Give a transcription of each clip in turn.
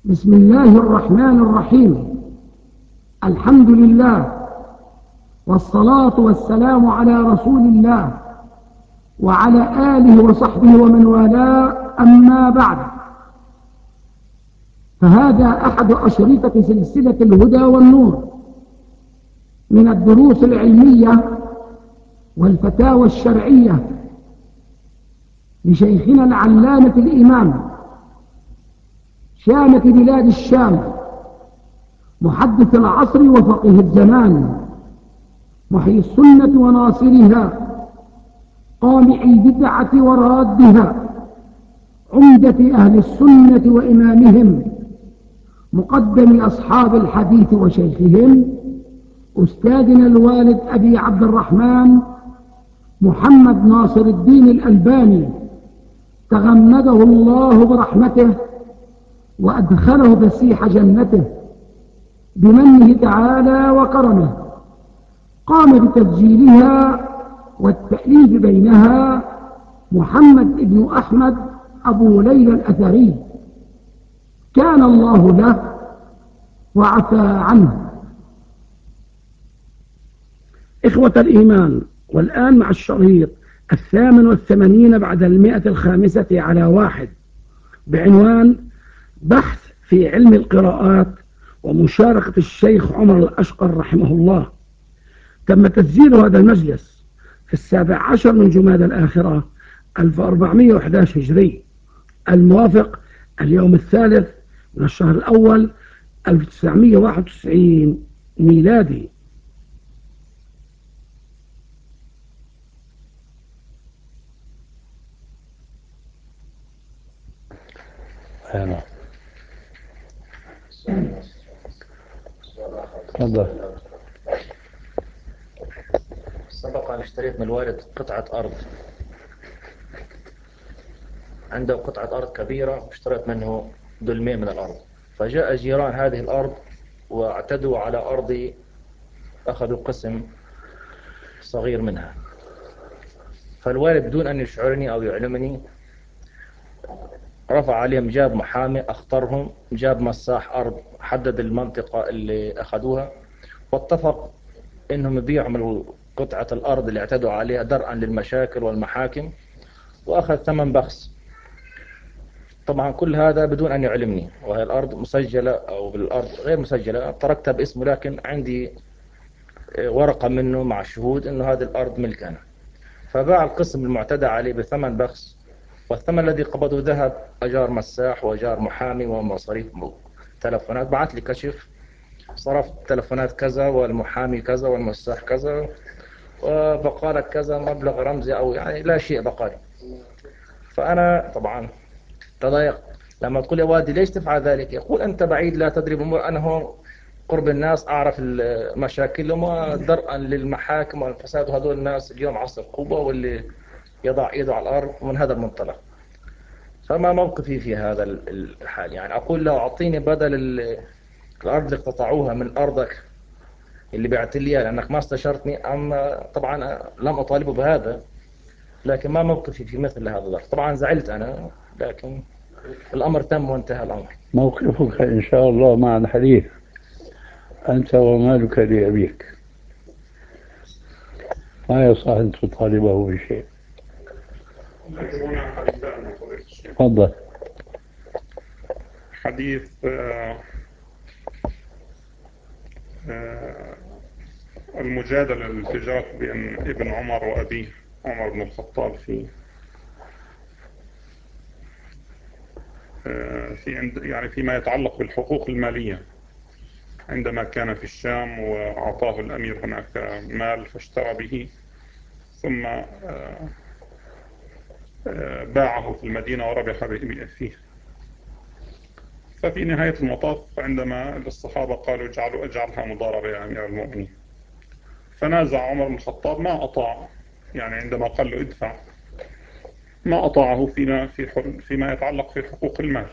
بسم الله الرحمن الرحيم. الحمد لله والصلاة والسلام على رسول الله وعلى آله وصحبه ومن والاه، أما بعد، فهذا أحد أشرطة سلسلة الهدى والنور من الدروس العلمية والفتاوى الشرعية لشيخنا العلامة الإمام شامة بلاد الشام، محدث العصر وفقيه الزمان، محيي السنة وناصرها، قامع البدعة ورادها، عمدة أهل السنة وإمامهم، مقدم أصحاب الحديث وشيخهم، أستاذنا الوالد أبي عبد الرحمن محمد ناصر الدين الألباني، تغمده الله برحمته وأدخله فسيح جنته بمنه تعالى وكرمه. قام بتسجيلها والتأليف بينها محمد بن أحمد أبو ليلى الأثري، كان الله له وعفى عنه. إخوة الإيمان، والآن مع الشريط 88 بعد 105 بعنوان بحث في علم القراءات ومشاركة الشيخ عمر الأشقر رحمه الله. تم تسجيل هذا المجلس في 17 من جمادى الآخرة 1411 هجري، الموافق اليوم الثالث من الشهر الأول 1991 ميلادي. تفضل. سبق أن اشتريت من الوالد قطعة أرض، عنده قطعة أرض كبيرة واشتريت منه دلمين من الأرض، فجاء جيران هذه الأرض واعتدوا على أرضي، أخذوا قسم صغير منها. فالوالد بدون أن يشعرني أو يعلمني رفع عليهم، جاب محامي أخطرهم، جاب مساح أرض حدد المنطقة اللي أخذوها، واتفق إنهم يبيعوا من قطعة الأرض اللي اعتدوا عليها درءا للمشاكل والمحاكم، وأخذ ثمن بخس. طبعا كل هذا بدون أن يعلمني، وهي الأرض مسجلة أو بالأرض غير مسجلة، تركتها باسمه، لكن عندي ورقة منه مع شهود أنه هذه الأرض ملكنا. فباع القسم المعتدى عليه بثمن بخس، والثمن الذي قبضه ذهب أجار مساح وأجار محامي ومصاريف تلفونات. بعث لي كشف، صرفت تلفونات كذا والمحامي كذا والمساح كذا، وبقالك كذا مبلغ رمزي أو يعني لا شيء بقالي. فأنا طبعا تضايق لما تقول يا والدي ليش تفعل ذلك؟ يقول أنت بعيد لا تدري بأمور، أنا هون قرب الناس أعرف مشاكلهم ودرءا للمحاكم والفساد، وهذول الناس اليوم عصر قوة واللي يضع إيده على الأرض من هذا المنطلق. فما موقفي في هذا الحال؟ يعني أقول له أعطيني بدل الأرض اللي اقتطعوها من أرضك اللي بعت لي لأنك ما استشرتني. أما طبعا لم أطالبه بهذا، لكن ما موقفي في مثل هذا الظرف؟ طبعا زعلت أنا، لكن الأمر تم وانتهى الأمر. موقفك إن شاء الله مع الحديث، أنت ومالك لأبيك، ما يصح أن تطالبه بشيء. تفضل. حديث آه، المجادلة التجارة بين ابن عمر وأبيه عمر بن الخطاب يعني فيما يتعلق بالحقوق المالية، عندما كان في الشام وأعطاه الأمير هناك مال فاشترى به، ثم باعه في المدينة وربح فيه. ففي نهاية المطاف عندما الصحابة قالوا اجعلها مضاربة يا أمير المؤمنين، فنازع عمر بن الخطاب ما أطاع، يعني عندما قال له ادفع ما أطاعه فيما يتعلق في حقوق المال.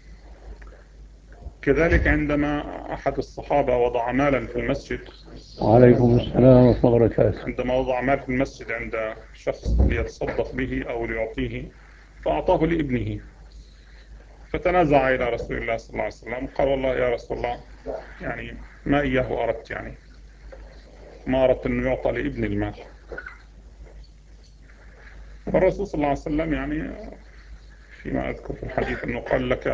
كذلك عندما أحد الصحابة وضع مالا في المسجد، وعليكم السلام ورحمة الله وبركاته، عندما وضع مال في المسجد عند شخص ليتصدق به أو ليعطيه، فأعطاه لابنه، فتنازع إلى رسول الله صلى الله عليه وسلم، قال والله يا رسول الله يعني ما إياه أردت، يعني ما أردت أنه يعطى لابن المال. فالرسول صلى الله عليه وسلم يعني فيما أذكر في الحديث أنه قال لك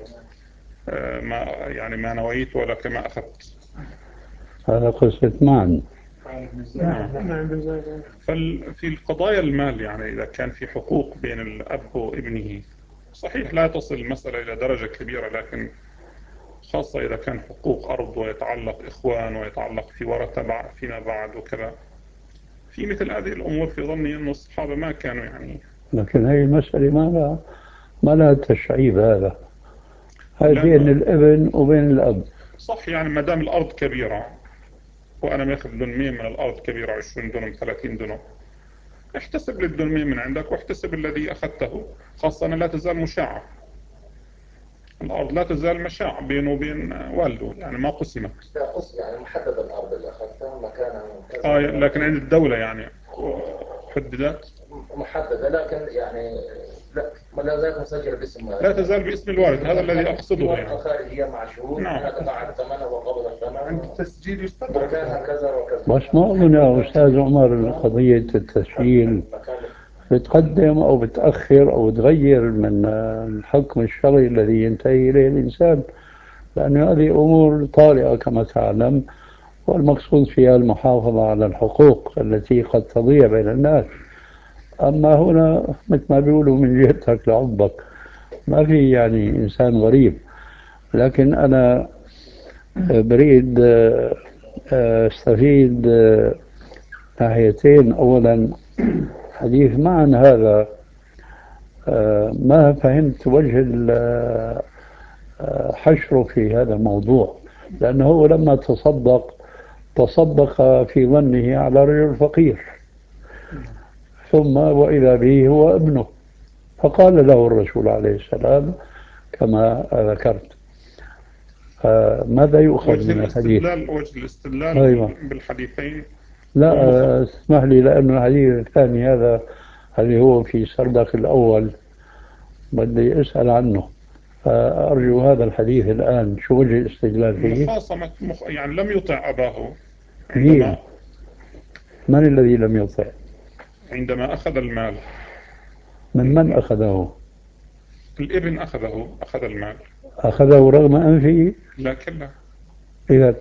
ما نويت ولك ما أخذت. هذا قصة معا. في القضايا المال يعني إذا كان في حقوق بين الأب وابنه، صحيح لا تصل المسألة إلى درجة كبيرة، لكن خاصة إذا كان حقوق أرض ويتعلق إخوان ويتعلق في ورثة فيما بعد وكذا، في مثل هذه الأمور في ظني أن الصحابة ما كانوا يعني. لكن هي المسألة ما لها تشعيب. هاي بين لأنه الابن وبين الأب. صح، يعني ما دام الأرض كبيرة وأنا ماخذ دنمين من الأرض كبيرة 20 دنم 30 دنم، احتسب للدنمين من عندك واحتسب الذي أخذته، خاصة أن لا تزال مشاعة، الأرض لا تزال مشاع بينه وبين والده، يعني ما قسمت. يعني محدد الأرض اللي أخذتها مكانها كذا. لكن عند الدولة يعني حددت محددة، لكن يعني لا زالت مسجلة باسم، لا تزال باسم الوارث، هذا الذي أقصده ورقة يعني. خارجية مع شهود نعم. أنا دفعت ثمنها وقبل الثمن عند التسجيل يستدرك مكانها كذا وكذا. بس ما أظن يا أستاذ عمر قضية التسجيل بتقدم أو بتأخر أو تغير من الحكم الشرعي الذي ينتهي إليه الإنسان، لأن هذه أمور طارئة كما تعلم، والمقصود فيها المحافظة على الحقوق التي قد تضيع بين الناس. أما هنا مثل ما بيقولوا من جهتك لعبك، ما في يعني إنسان غريب. لكن أنا بريد استفيد ناحيتين. أولا حديث معا هذا ما فهمت وجه حشره في هذا الموضوع، لأنه هو لما تصدق في ظنه على رجل فقير، ثم وإذا به هو ابنه، فقال له الرسول عليه السلام كما ذكرت. ماذا يؤخذ من الحديث؟ وجه الاستدلال أيوة. بالحديثين. لا اسمح لي، لأن الحديث الثاني هذا اللي هو في سردك الأول بدي أسأل عنه، أرجو هذا الحديث الآن، شو وجه الاستدلال فيه؟ مخاصمة يعني لم يطع أباه مين؟ من الذي لم يطع؟ عندما أخذ المال. من أخذه؟ الابن أخذ المال. أخذه رغم أنفه؟ لكن لا. إذا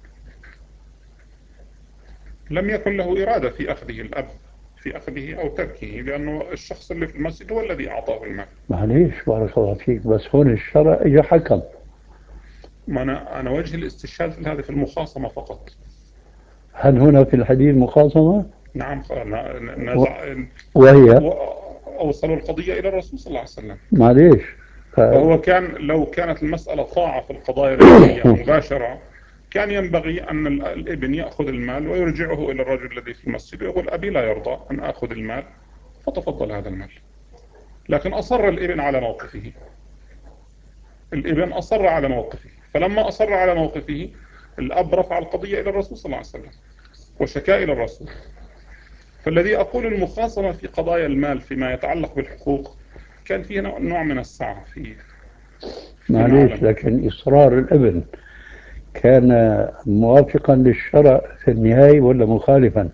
لم يكن له إرادة في أخذه الأب، في أخذه أو تركه، لأنه الشخص اللي في المسجد هو الذي أعطاه المال. معليش بارك الله فيك، بس هون الشرع إجا حكم. ما أنا وجه الاستشهاد في هذا في المخاصمة فقط. هل هنا في الحديث مخاصمة؟ نعم، نزع وهي أوصلوا القضية إلى الرسول صلى الله عليه وسلم. معليش فهو لو كانت المسألة طاعة في القضايا المالية مباشرة، كان ينبغي أن الابن يأخذ المال ويرجعه إلى الرجل الذي في المسجد ويقول أبي لا يرضى أن أخذ المال، فتفضل هذا المال. لكن أصر الابن على موقفه. الابن أصر على موقفه، فلما أصر على موقفه الأب رفع القضية إلى الرسول صلى الله عليه وسلم وشكا إلى الرسول. فالذي أقول المخاصمة في قضايا المال فيما يتعلق بالحقوق كان فيه نوع من السعة فيه. معليش، لكن إصرار الابن كان موافقا للشرع في النهاية ولا مخالفا؟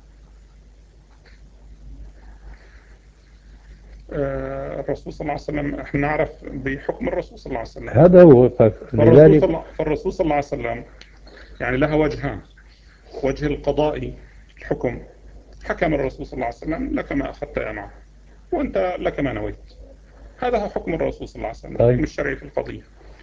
الرسول صلى الله عليه وسلم احنا نعرف بحكم الرسول صلى الله عليه وسلم. هذا هو لذلك فالرسول صلى الله عليه وسلم يعني لها وجهان. وجه القضائي الحكم، حكم الرسول صلى الله عليه وسلم لك ما أخذت يا معه وأنت لك ما نويت، هذا هو حكم الرسول صلى الله عليه وسلم، الحكم الشرعي في القضية.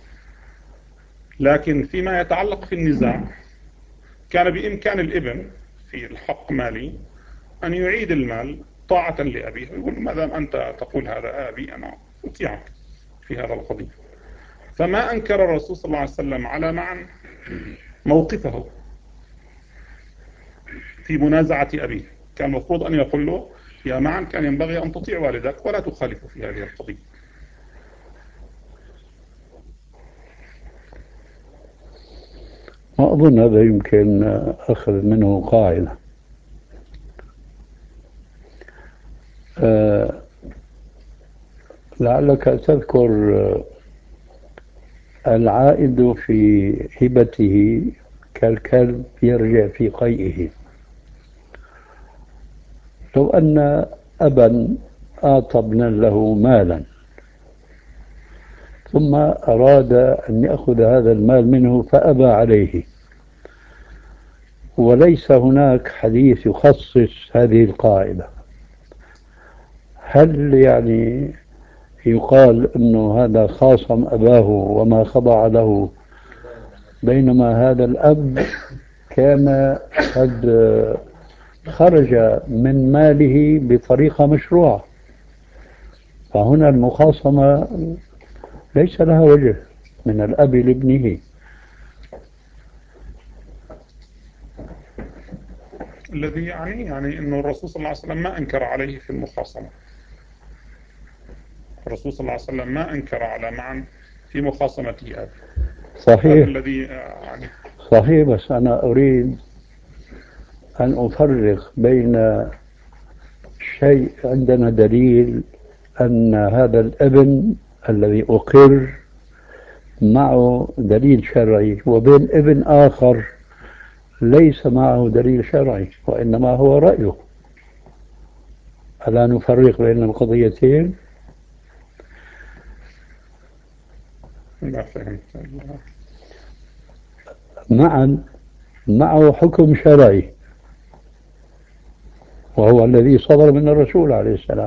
لكن فيما يتعلق في النزاع كان بإمكان الابن في الحق مالي أن يعيد المال طاعة لأبيه، يقول ما دام أنت تقول هذا أبي أنا أطيعك في هذا القضية. فما أنكر الرسول صلى الله عليه وسلم على معا موقفه في منازعة أبيه، كان المفروض أن يقول له يا معا كان ينبغي أن تطيع والدك ولا تخالفه في هذه القضية. ما أظن هذا يمكن أخذ منه قاعدة. لعلك تذكر العائد في هبته كالكلب يرجع في قيئه. لو أن أبا أعطى ابنا له مالا ثم أراد أن يأخذ هذا المال منه فأبى عليه، وليس هناك حديث يخصص هذه القاعدة، هل يعني يقال أنه هذا خاصم أباه وما خضع له، بينما هذا الأب كان قد خرج من ماله بطريقة مشروعة؟ فهنا المخاصمة ليس لها وجه من الأب لابنه. الذي يعني أنه الرسول صلى الله عليه وسلم ما أنكر عليه في المخاصمة. الرسول صلى الله عليه وسلم ما أنكر على معا في مخاصمته أبي. هذا صحيح الذي يعني صحيح، بس أنا أريد أن أفرق بين شيء عندنا دليل أن هذا الابن الذي أقر معه دليل شرعي، وبين ابن آخر ليس معه دليل شرعي وإنما هو رأيه. ألا نفرق بين القضيتين؟ ما فهمت. معا معه حكم شرعي وهو الذي صدر من الرسول عليه السلام.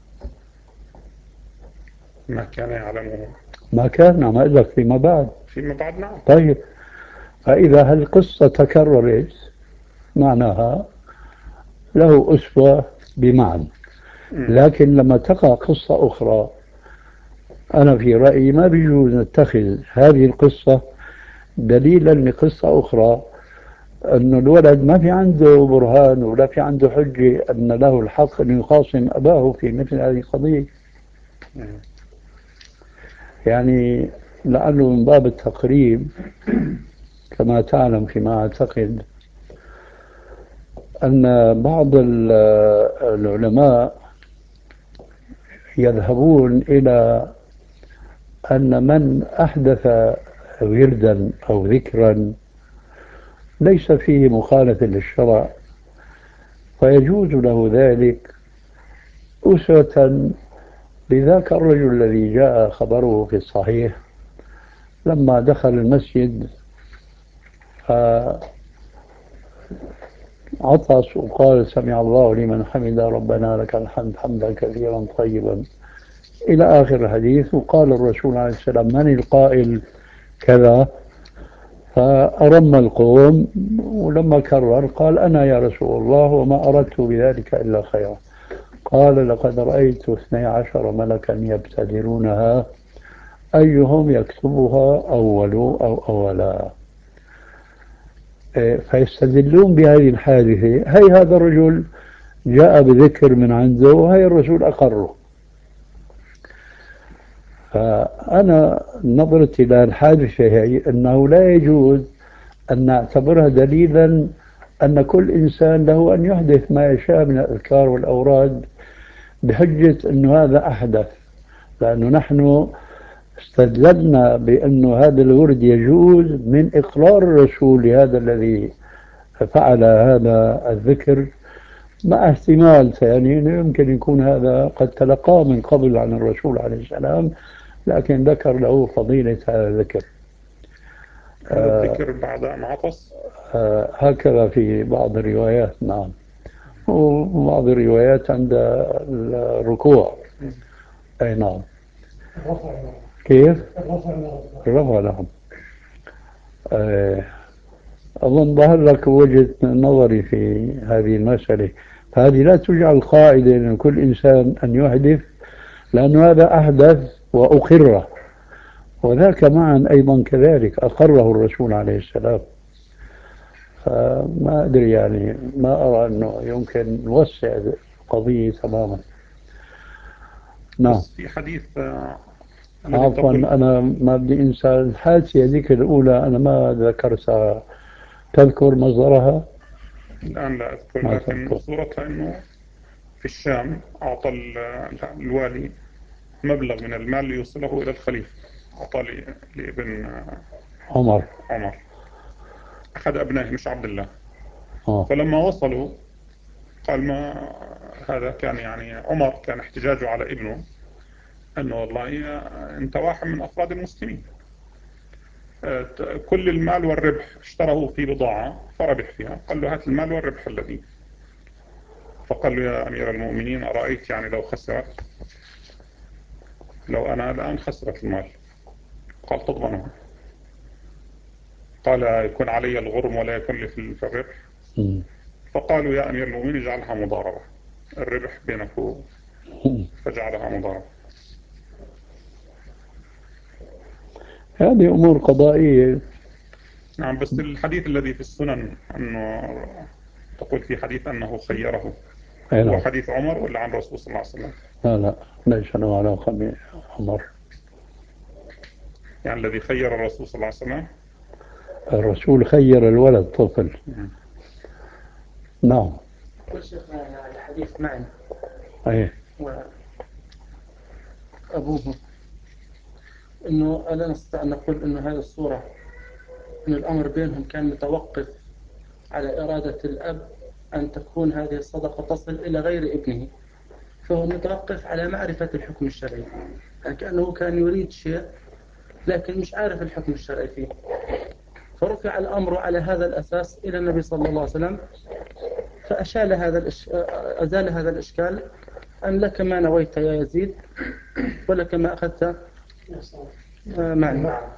ما كان يعلمه ما كان، ما أقول لك فيما بعد. فيما بعد. نعم. طيب، فإذا هالقصة تكررت معناها له أسوة بمعنى. لكن لما تقع قصة أخرى، أنا في رأيي ما بيجوز نتخذ هذه القصة دليلا لقصة أخرى، أن الولد ما في عنده برهان ولا في عنده حجة أن له الحق أن يخاصم أباه في مثل هذه القضية. يعني لعله من باب التقريب، كما تعلم فيما أعتقد أن بعض العلماء يذهبون إلى أن من أحدث وردا أو ذكرا ليس فيه مخالفة للشرع فيجوز له ذلك أسوة بذاك الرجل الذي جاء خبره في الصحيح لما دخل المسجد عطس وقال سمع الله لمن حمد ربنا لك الحمد حمدا كثيرا طيبا إلى آخر الحديث. وقال الرسول عليه السلام من القائل كذا؟ فأرم القوم، ولما كرر قال أنا يا رسول الله وما أردت بذلك إلا خيرا. قال لقد رأيت 12 ملكا يبتدرونها أيهم يكتبها أول أو أولا. فيستدلون بهذه الحادثة، هي هذا الرجل جاء بذكر من عنده وهي الرسول أقره. فأنا نظرتي إلى الحادثة هي أنه لا يجوز أن نعتبرها دليلا أن كل إنسان له أن يحدث ما يشاء من الأذكار والأوراد بحجة أنه هذا أحدث، لأنه نحن استدللنا بأن هذا الورد يجوز من إقرار الرسول لهذا الذي فعل هذا الذكر، مع احتمال ثاني أنه يمكن يكون هذا قد تلقاه من قبل عن الرسول عليه السلام لكن ذكر له فضيلة هذا الذكر. هذا الذكر بعد أن عطس. هكذا في بعض الروايات. نعم. وبعض الروايات عند الركوع. أي نعم. كيف؟ الرفع. نعم. أظن ظهر لك وجهة نظري في هذه المسألة. فهذه لا تجعل قاعدة لكل كل إنسان أن يحدث، لأن هذا أحدث وأقره، وذاك معا أيضا كذلك أقره الرسول عليه السلام. فما أدري، يعني ما أرى أنه يمكن نوسع القضية تماما. نعم. بس في حديث عفوا، أنا ما بدي أنسى الحادثة هذيك الأولى، أنا ما ذكرتها. تذكر مصدرها؟ الآن لا أذكر، لكن صورتها أنه في الشام أعطى الوالي مبلغ من المال ليوصله إلى الخليفة. أعطى لابن عمر. عمر، أحد أبنائه مش عبد الله. آه. فلما وصلوا قال ما هذا كان يعني عمر كان احتجاجه على ابنه أنه والله أنت واحد من أفراد المسلمين، كل المال والربح اشتروا في بضاعة فربح فيها، قال له هات المال والربح الذي. فقال له يا أمير المؤمنين أرأيت يعني لو خسرت، لو أنا الآن خسرت المال، قال تضمنه؟ قال يكون علي الغرم ولا يكون لي في الربح. فقالوا يا أمير المؤمنين اجعلها مضاربة، الربح بينك فجعلها مضاربة. هذه أمور قضائية. نعم، بس الحديث الذي في السنن أنه تقول في حديث أنه خيره، هو نعم. حديث عمر ولا عن الرسول صلى الله عليه وسلم؟ لا لا، ليس له علاقة بعمر. يعني الذي خير الرسول صلى الله عليه وسلم، الرسول خير الولد طفل. نعم. كل شيخنا الحديث معا أيه. وأبوه، إنه ألا نستطيع أن نقول إنه هذه الصورة إن الأمر بينهم كان متوقف على إرادة الأب أن تكون هذه الصدقة تصل إلى غير ابنه، فهو متوقف على معرفة الحكم الشرعي، يعني كأنه كان يريد شيء لكن مش عارف الحكم الشرعي فيه، فرفع الأمر على هذا الأساس إلى النبي صلى الله عليه وسلم، فأشال أزال هذا الإشكال، أن لك ما نويت يا يزيد ولك ما أخذت معنا.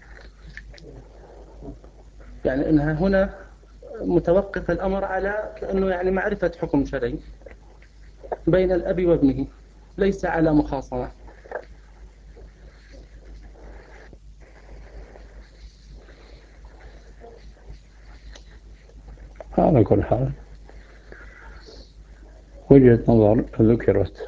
يعني إنها هنا متوقف الأمر على كأنه يعني معرفة حكم شرعي بين الأب وابنه، ليس على مخاصمة. على كل حال وجهة نظر ذكرت.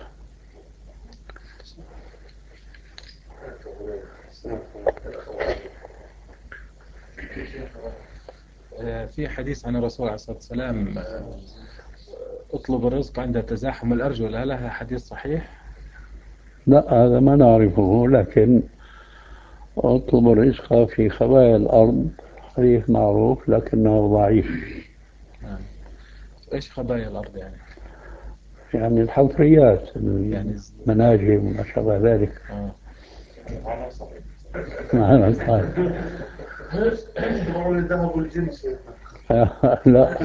في حديث عن الرسول عليه الصلاة والسلام اطلب الرزق عند تزاحم الأرجل، هل هذا حديث صحيح؟ لا، هذا ما نعرفه، لكن اطلب الرزق في خبايا الأرض حديث معروف لكنه ضعيف. نعم. إيش خبايا الأرض يعني؟ يعني الحفريات، يعني المناجم وما شابه ذلك. معنى صحيح. الذهب والجنس. لا،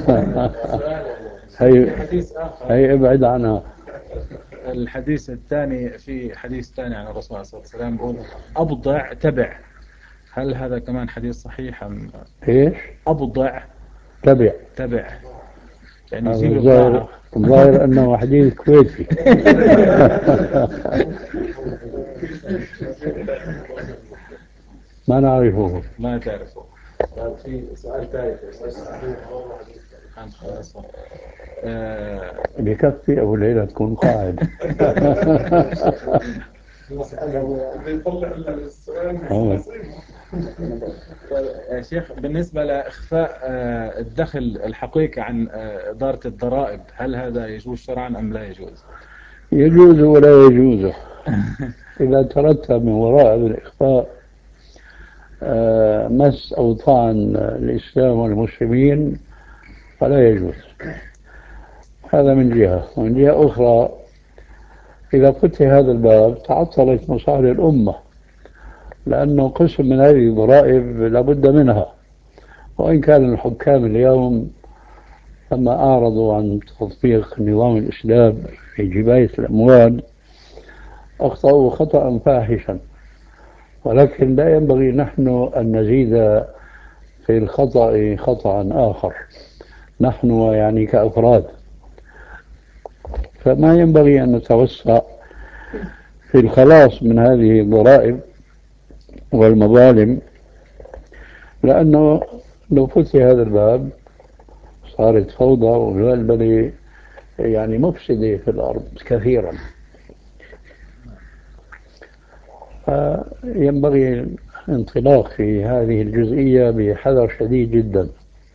هي ابعد عنها. الحديث الثاني، في حديث ثاني عن الرسول عليه الصلاة والسلام يقول أبضع تبع، هل هذا كمان حديث صحيح أم؟ ايش؟ أبضع تبع. يعني هذا يجيب البضاعة. الظاهر انه حديث كويتي. ما نعرفه. ما تعرفه. في سؤال ثالث عن خلاص. بكفي ابو ليلى تكون قاعد. يطلع السؤال. يا شيخ، بالنسبة لإخفاء الدخل الحقيقي عن إدارة الضرائب، هل هذا يجوز شرعا أم لا يجوز؟ يجوز ولا يجوز. إذا ترتب من وراء الإخفاء مس أو طعن الإسلام والمسلمين فلا يجوز. هذا من جهة. ومن جهة أخرى، إذا فتح هذا الباب تعطلت مصالح الأمة، لأنه قسم من هذه الضرائب لابد منها. وإن كان الحكام اليوم لما أعرضوا عن تطبيق نظام الإسلام في جباية الأموال أخطأوا خطأ فاحشا، ولكن لا ينبغي نحن أن نزيد في الخطأ خطأ آخر، نحن يعني كأفراد. فما ينبغي أن نتوسع في الخلاص من هذه الضرائب والمظالم، لأنه لو فتح هذا الباب صارت فوضى وبلبلة يعني مفسدة في الأرض كثيرا. فينبغي الانطلاق في هذه الجزئية بحذر شديد جدا.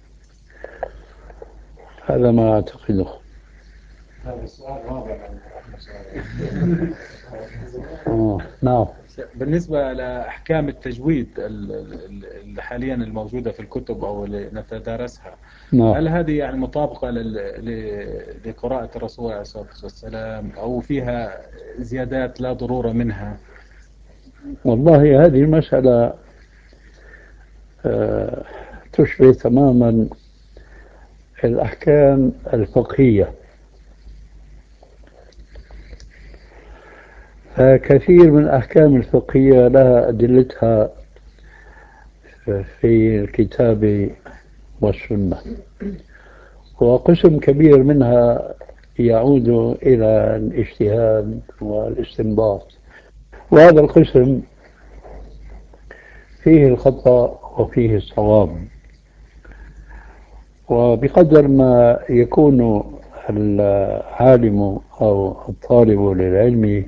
هذا ما أعتقده. هذا السؤال واضح. نعم. بالنسبة لأحكام التجويد اللي حاليا الموجودة في الكتب أو اللي نتدارسها، نعم. هل هذه يعني مطابقة لقراءة الرسول عليه الصلاة والسلام أو فيها زيادات لا ضرورة منها؟ والله هذه المسألة آه، تشبه تماما الأحكام الفقهية. فكثير من الأحكام الفقهية لها أدلتها في الكتاب والسنة، وقسم كبير منها يعود إلى الاجتهاد والاستنباط، وهذا القسم فيه الخطأ وفيه الصواب. وبقدر ما يكون العالم أو الطالب للعلم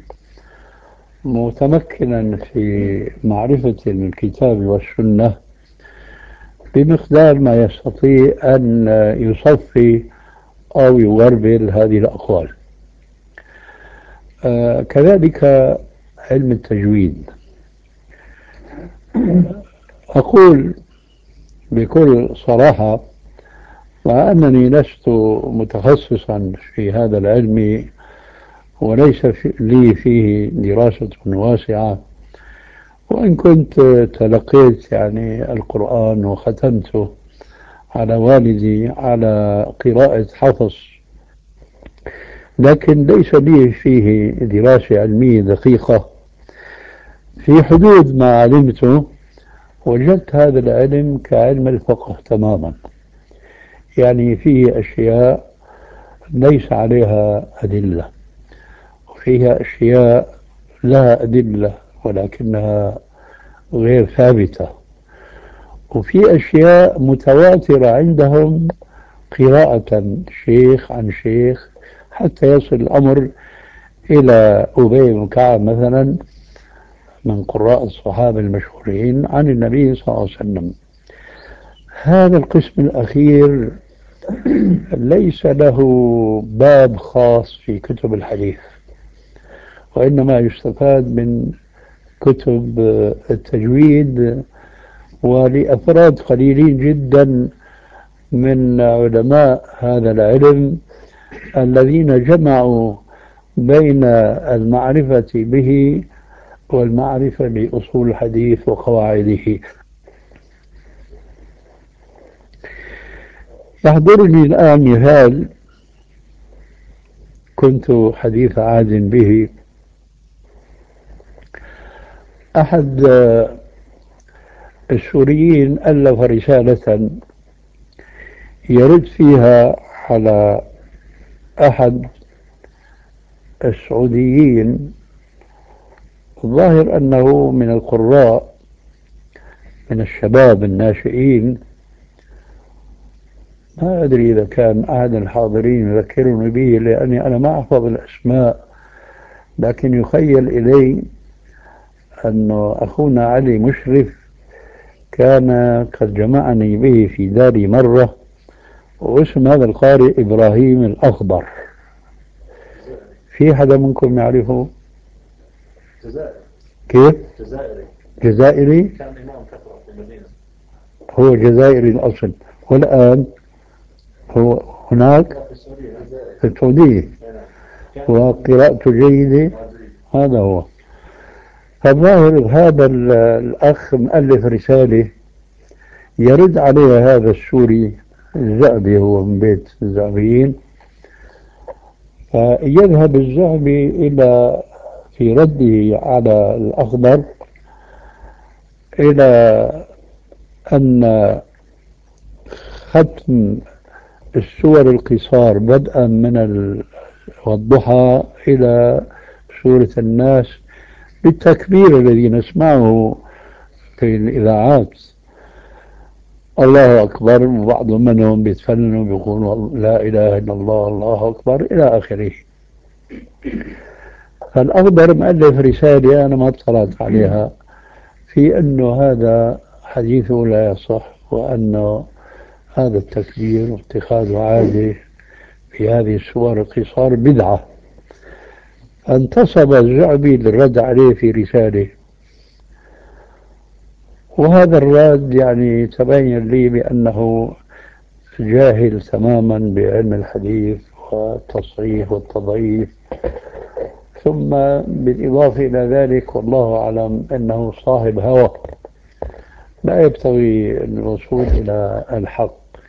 متمكنا في معرفة الكتاب والسنة، بمقدار ما يستطيع أن يصفي أو يغربل هذه الأقوال. كذلك علم التجويد. أقول بكل صراحة، مع أنني لست متخصصا في هذا العلم وليس لي فيه دراسة واسعة، وإن كنت تلقيت يعني القرآن وختمته على والدي على قراءة حفص، لكن ليس لي فيه دراسة علمية دقيقة. في حدود ما علمته وجدت هذا العلم كعلم الفقه تماما، يعني فيه أشياء ليس عليها أدلة، وفيها أشياء لها أدلة ولكنها غير ثابتة، وفي أشياء متواترة عندهم قراءة شيخ عن شيخ حتى يصل الأمر إلى أبي بن كعب مثلا من قراء الصحابة المشهورين عن النبي صلى الله عليه وسلم. هذا القسم الأخير ليس له باب خاص في كتب الحديث، وإنما يستفاد من كتب التجويد ولأفراد قليلين جدا من علماء هذا العلم الذين جمعوا بين المعرفة به والمعرفة بأصول الحديث وقواعده. يحضرني الآن مثال كنت حديث عهد به. أحد السوريين ألف رسالة يرد فيها على أحد السعوديين، الظاهر أنه من القراء من الشباب الناشئين، ما أدري إذا كان أحد الحاضرين يذكرني به لأني أنا ما أحفظ الأسماء، لكن يخيل إلي أن أخونا علي مشرف كان قد جمعني به في داري مرة، واسم هذا القارئ إبراهيم الأخضر. في حدا منكم يعرفه؟ جزائري. كيف؟ جزائري. جزائري؟ كان إمام فترة في المدينة. هو جزائري الأصل، والآن هو هناك في السعودية، وقراءته جيدة. هذا هو. فالظاهر هذا الأخ مؤلف رسالة يرد عليها هذا السوري الزعبي، هو من بيت الزعبيين، فيذهب الزعبي إلى في رده على الأخضر إلى أن ختم السور القصار بدءا من والضحى إلى سورة الناس بالتكبير الذي نسمعه في الإذاعات، الله أكبر، وبعض منهم بيتفننوا بيقولوا لا إله إلا الله الله أكبر إلى آخره. فالأخضر مؤلف رسالة أنا ما اطلعت عليها في أنه هذا حديثه لا يصح، وأنه هذا التكبير واتخاذ عادة في هذه السور القصار بدعة. فانتصب الزعبي للرد عليه في رسالة وهذا الرد يعني تبين لي بأنه جاهل تماما بعلم الحديث والتصحيح والتضعيف، ثم بالإضافة إلى ذلك والله أعلم أنه صاحب هوى لا يبتغي الوصول إلى الحق.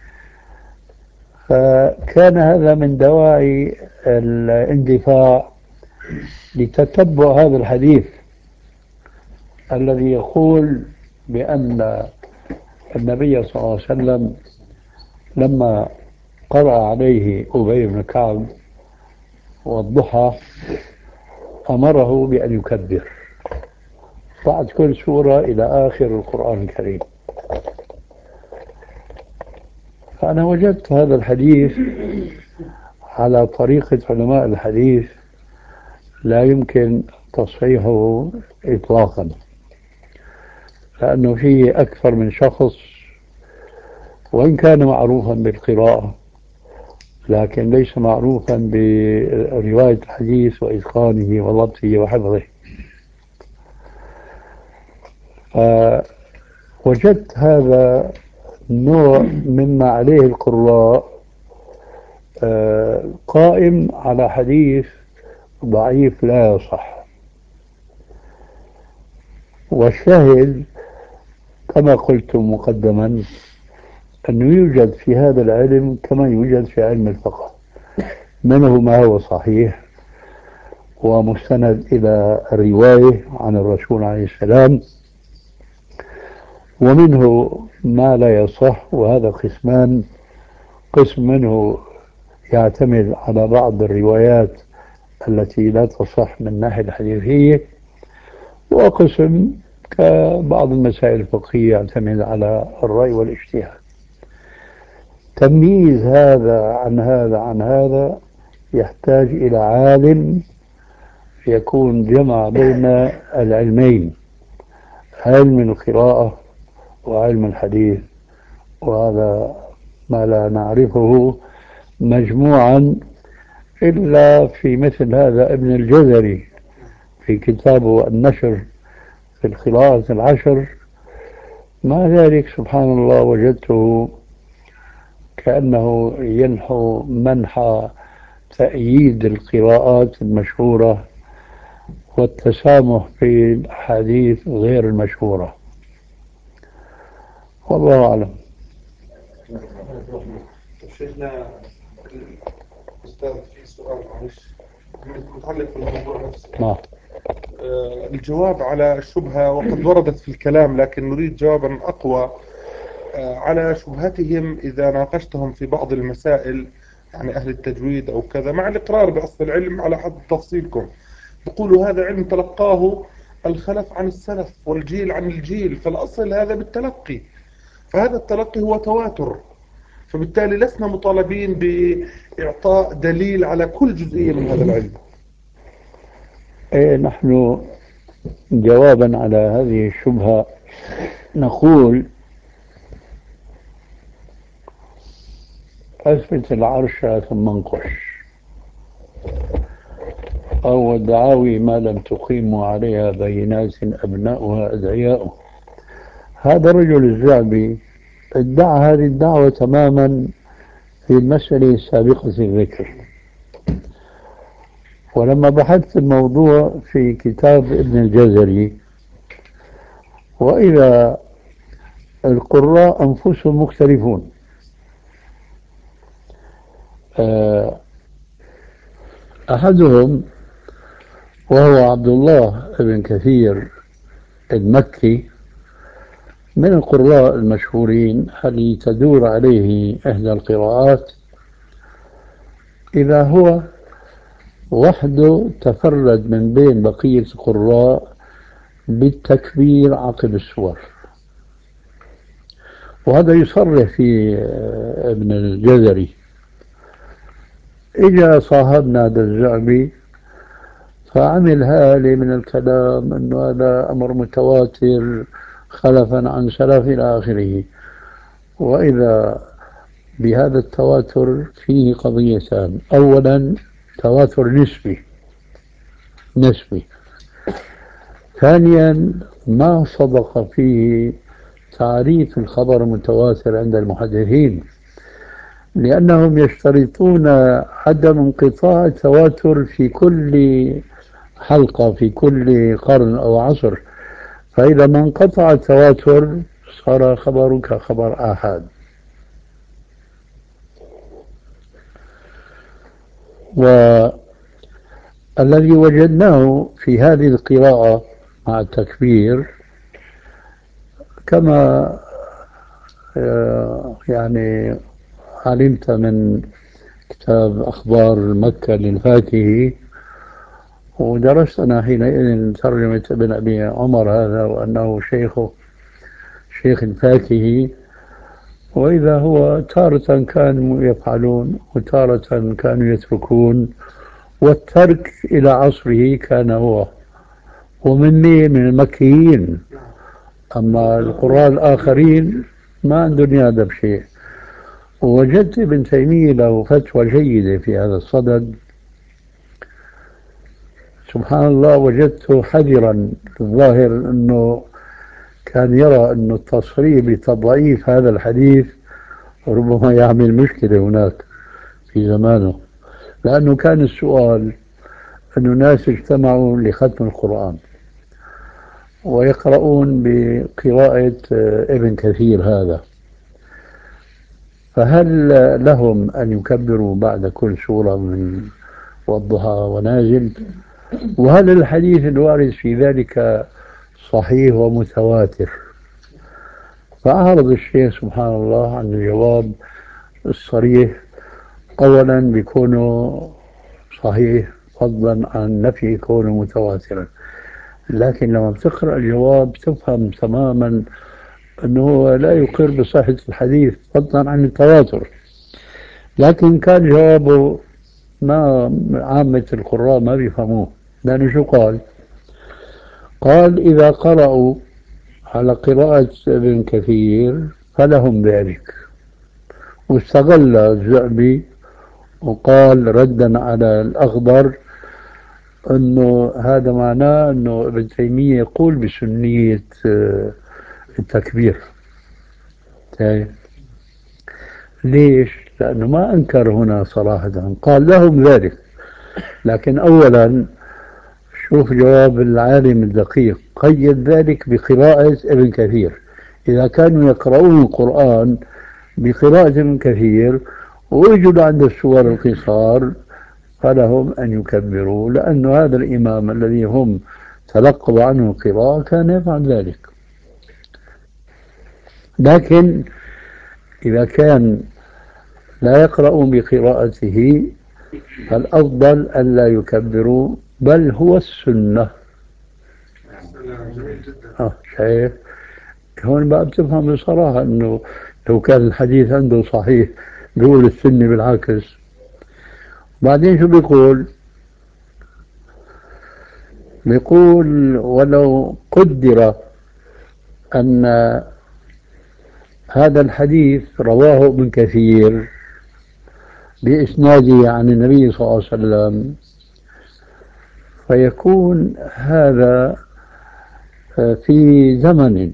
فكان هذا من دواعي الاندفاع لتتبع هذا الحديث الذي يقول بأن النبي صلى الله عليه وسلم لما قرأ عليه أبي بن كعب والضحى أمره بأن يكبر بعد كل سورة إلى آخر القرآن الكريم. فأنا وجدت هذا الحديث على طريقة علماء الحديث لا يمكن تصحيحه إطلاقا، لأنه فيه أكثر من شخص وإن كان معروفا بالقراءة لكن ليس معروفا برواية الحديث وإتقانه وضبطه وحفظه. فوجدت هذا نوع مما عليه القراء قائم على حديث ضعيف لا يصح. والشاهد كما قلت مقدما أنه يوجد في هذا العلم كما يوجد في علم الفقه، منه ما هو صحيح ومستند إلى الرواية عن الرسول عليه السلام، ومنه ما لا يصح، وهذا قسمان: قسم منه يعتمد على بعض الروايات التي لا تصح من الناحية الحديثية، وقسم كبعض المسائل الفقهية يعتمد على الرأي والاجتهاد. تمييز هذا عن هذا عن هذا يحتاج إلى عالم يكون جمع بين العلمين، علم القراءة وعلم الحديث، وهذا ما لا نعرفه مجموعا إلا في مثل هذا ابن الجزري في كتابه النشر في القراءة العشر. مع ذلك سبحان الله وجدته كأنه ينحو منحى تأييد القراءات المشهورة والتسامح في الأحاديث غير المشهورة، والله أعلم. شيخنا أستاذ، في سؤال معلش متعلق بالموضوع نفسه. نعم. الجواب على الشبهة وقد وردت في الكلام، لكن نريد جوابا أقوى على شبهتهم إذا ناقشتهم في بعض المسائل، يعني أهل التجويد أو كذا، مع الإقرار بأصل العلم على حد تفصيلكم. بيقولوا هذا علم تلقاه الخلف عن السلف والجيل عن الجيل، فالأصل هذا بالتلقي، فهذا التلقي هو تواتر، فبالتالي لسنا مطالبين بإعطاء دليل على كل جزئية من هذا العلم. نحن جوابا على هذه الشبهة نقول: أثبت العرش ثم انقش، أو الدعاوي ما لم تقيموا عليها بينات أبناؤها أدعياء. هذا الرجل الزعبي ادعى هذه الدعوة تماما في المسألة السابقة الذكر، ولما بحثت الموضوع في كتاب ابن الجزري وإذا القراء أنفسهم مختلفون. أحدهم وهو عبد الله بن كثير المكي من القراء المشهورين الذي تدور عليه إحدى القراءات، إذا هو وحده تفرد من بين بقية القراء بالتكبير عقب السور، وهذا يصرح في ابن الجزري. إجا صاحبنا هذا الزعبي فعمل هالي من الكلام أنه هذا أمر متواتر خلفا عن سلف إلى آخره. وإذا بهذا التواتر فيه قضيتان: أولا تواتر نسبي، ثانيا ما صدق فيه تعريف الخبر المتواتر عند المحدثين، لأنهم يشترطون عدم انقطاع التواتر في كل حلقة في كل قرن أو عصر، فإذا ما انقطع التواتر صار خبرك خبر آحاد. والذي وجدناه في هذه القراءة مع التكبير كما يعني علمت من كتاب أخبار مكة للفاكهي، ودرست أنا حينئذ ترجمة ابن أبي عمر هذا وأنه شيخ الفاكهي، وإذا هو تارة كانوا يفعلون وتارة كانوا يتركون، والترك إلى عصره كان هو من المكيين. أما القراء الآخرين ما عندهم هذا بشيء. ووجدت ابن تيمية له فتوى جيدة في هذا الصدد، سبحان الله وجدته حذرا. الظاهر أنه كان يرى أن التصريح بتضعيف هذا الحديث ربما يعمل مشكلة هناك في زمانه، لأنه كان السؤال أن الناس اجتمعوا لختم القرآن ويقرؤون بقراءة ابن كثير هذا، فهل لهم أن يكبروا بعد كل سورة من والضحى ونازل؟ وهل الحديث الوارد في ذلك صحيح ومتواتر؟ فأعرض الشيخ سبحان الله عن الجواب الصريح، أولا بيكونه صحيح فضلا عن نفي كونه متواترا، لكن لما بتقرأ الجواب تفهم تماما أنه لا يقر بصحة الحديث فضلا عن التواتر. لكن كان جوابه ما عامة القراء ما بيفهموه، لأنه شو قال إذا قرأوا على قراءة ابن كثير فلهم ذلك، واستغل الزعبي وقال ردا على الأخضر أنه هذا معناه أنه ابن تيمية يقول بسنية التكبير. ليش؟ لأنه ما أنكر هنا صراحة، قال لهم ذلك. لكن أولا شوف جواب العالم الدقيق، قيد ذلك بقراءة ابن كثير. إذا كانوا يقرؤون القرآن بقراءة ابن كثير ويجوا عند السور القصار فلهم أن يكبروا، لأن هذا الإمام الذي هم تلقوا عنه القراءة كان يفعل ذلك. لكن إذا كان لا يقرؤون بقراءته فالأفضل ألا يكبروا، بل هو السنة. شايف؟ هون بقى بتفهم بصراحة أنه لو كان الحديث عنده صحيح بيقول السنة بالعكس. بعدين شو بيقول ولو قدر أن هذا الحديث رواه ابن كثير بإسناده عن النبي صلى الله عليه وسلم فيكون هذا في زمن.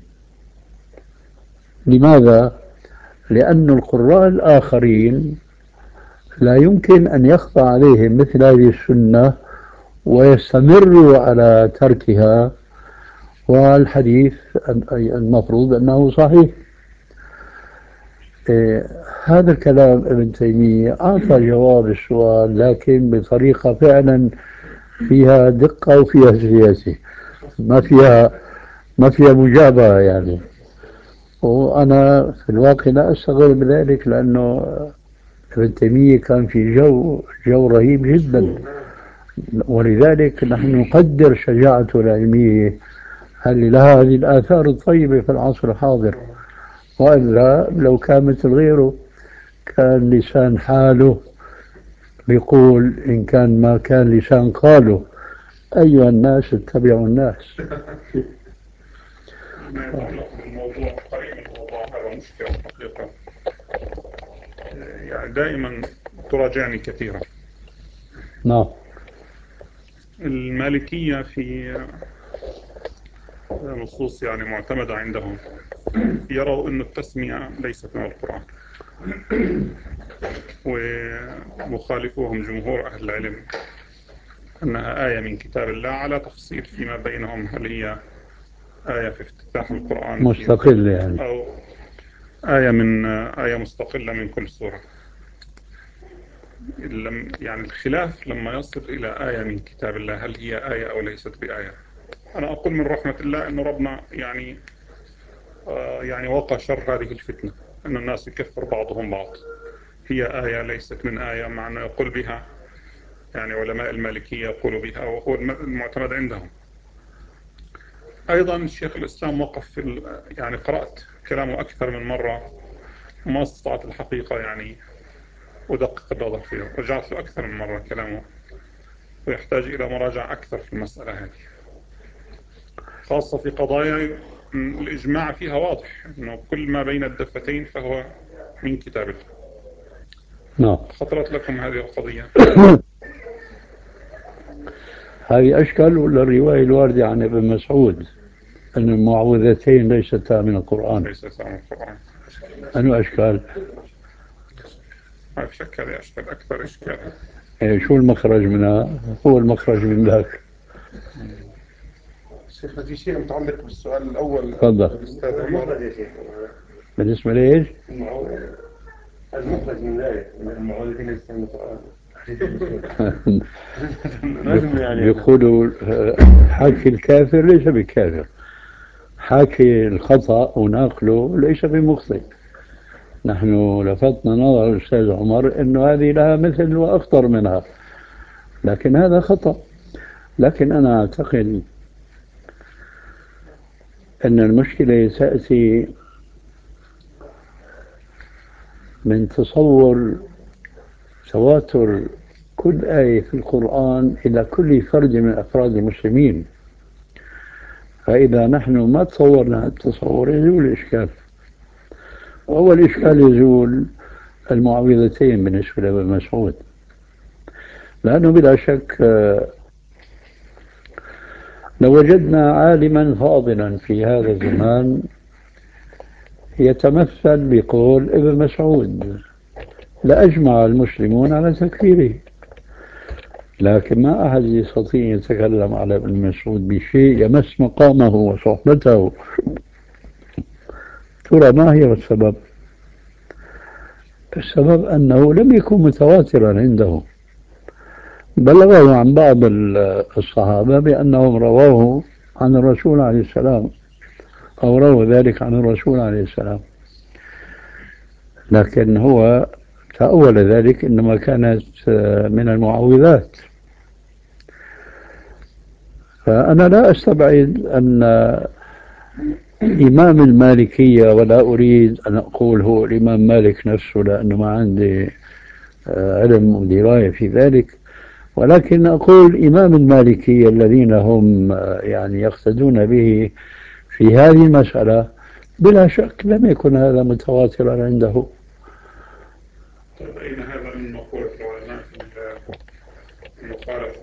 لماذا؟ لأن القراء الآخرين لا يمكن أن يخفى عليهم مثل هذه السنة ويستمروا على تركها، والحديث المفروض أنه صحيح. هذا الكلام ابن تيمية أعطى جواب السؤال، لكن بطريقة فعلا فيها دقة وفيها سياسة، ما فيها مجابهة يعني. وأنا في الواقع لا أستغرب بذلك، لأنه ابن تيمية كان في جو رهيب جدا، ولذلك نحن نقدر شجاعته العلمية اللي لها هذه الآثار الطيبة في العصر الحاضر. وإلا لو كان مثل غيره كان لسان حاله بيقول إن كان ما كان لسان قاله أيها الناس اتبعوا الناس. ما يتعلق بالموضوع قريب من الموضوع هذا مشكلة حقيقة، يعني دائما تراجعني كثيرا. نعم. المالكية في نصوص يعني معتمدة عندهم يروا أن التسمية ليست من القرآن، ومخالفوهم جمهور أهل العلم أنها آية من كتاب الله، على تفصيل فيما بينهم هل هي آية في افتتاح القرآن مستقل يعني، أو آية مستقلة من كل سورة. يعني الخلاف لما يصل إلى آية من كتاب الله هل هي آية أو ليست بآية. أنا أقول من رحمة الله أن ربنا يعني وقع شر هذه الفتنة، أن الناس يكفر بعضهم بعض. هي آية ليست من آية، مع أنه يقول بها يعني علماء المالكية يقولوا بها وهو المعتمد عندهم. أيضا الشيخ الإسلام وقف يعني قرأت كلامه أكثر من مرة، ما استطعت الحقيقة يعني ودقق النظر فيه، رجعت له أكثر من مرة كلامه، ويحتاج إلى مراجعة أكثر في المسألة هذه، خاصة في قضايا الإجماع فيها واضح أنه كل ما بين الدفتين فهو من كتاب الله. نعم. خطرت لكم هذه القضية؟ هذه أشكال ولا الرواية الواردة عن ابن مسعود أن المعوذتين ليستا من القرآن؟ ليستا من القرآن. أنه أشكال؟ ما في شك هذه أشكال، أكثر إشكال. شو المخرج منها؟ هو المخرج من ذاك. شيخنا في شيء متعلق بالسؤال الأول. تفضل. الأستاذ عمر، بالنسبة لإيش؟ المخرج من ذلك من المعوذتين يستعمل القرآن. يقولوا حاكي الكافر ليس بكافر، حاكي الخطأ وناقله ليس بمخطئ. نحن لفتنا نظر الأستاذ عمر أنه هذه لها مثل وأخطر منها، لكن هذا خطأ. لكن أنا أعتقد أن المشكلة تأتي من تصور تواتر كل آية في القرآن إلى كل فرد من أفراد المسلمين. فإذا نحن ما تصورنا التصور يزول الإشكال. وأول إشكال يزول المعوذتين بالنسبة لابن مسعود، لأنه بلا شك لو وجدنا عالما فاضلا في هذا الزمان يتمثل بقول ابن مسعود لأجمع المسلمون على تكفيره، لكن ما أحد يستطيع يتكلم على ابن مسعود بشيء يمس مقامه وصحبته. ترى ما هي السبب؟ السبب أنه لم يكن متواترا عنده، بلغه عن بعض الصحابة بأنهم رواه عن الرسول عليه السلام أو رووا ذلك عن الرسول عليه السلام، لكن هو تأول ذلك إنما كانت من المعوذات. فأنا لا أستبعد أن إمام المالكية، ولا أريد أن أقول هو الإمام مالك نفسه لأنه ما عندي علم ودراية في ذلك، ولكن أقول إمام المالكية الذين هم يعني يقتدون به في هذه المسألة بلا شك لم يكن هذا متواترا عنده. طيب أين هذا من مقولة العلماء في المخالف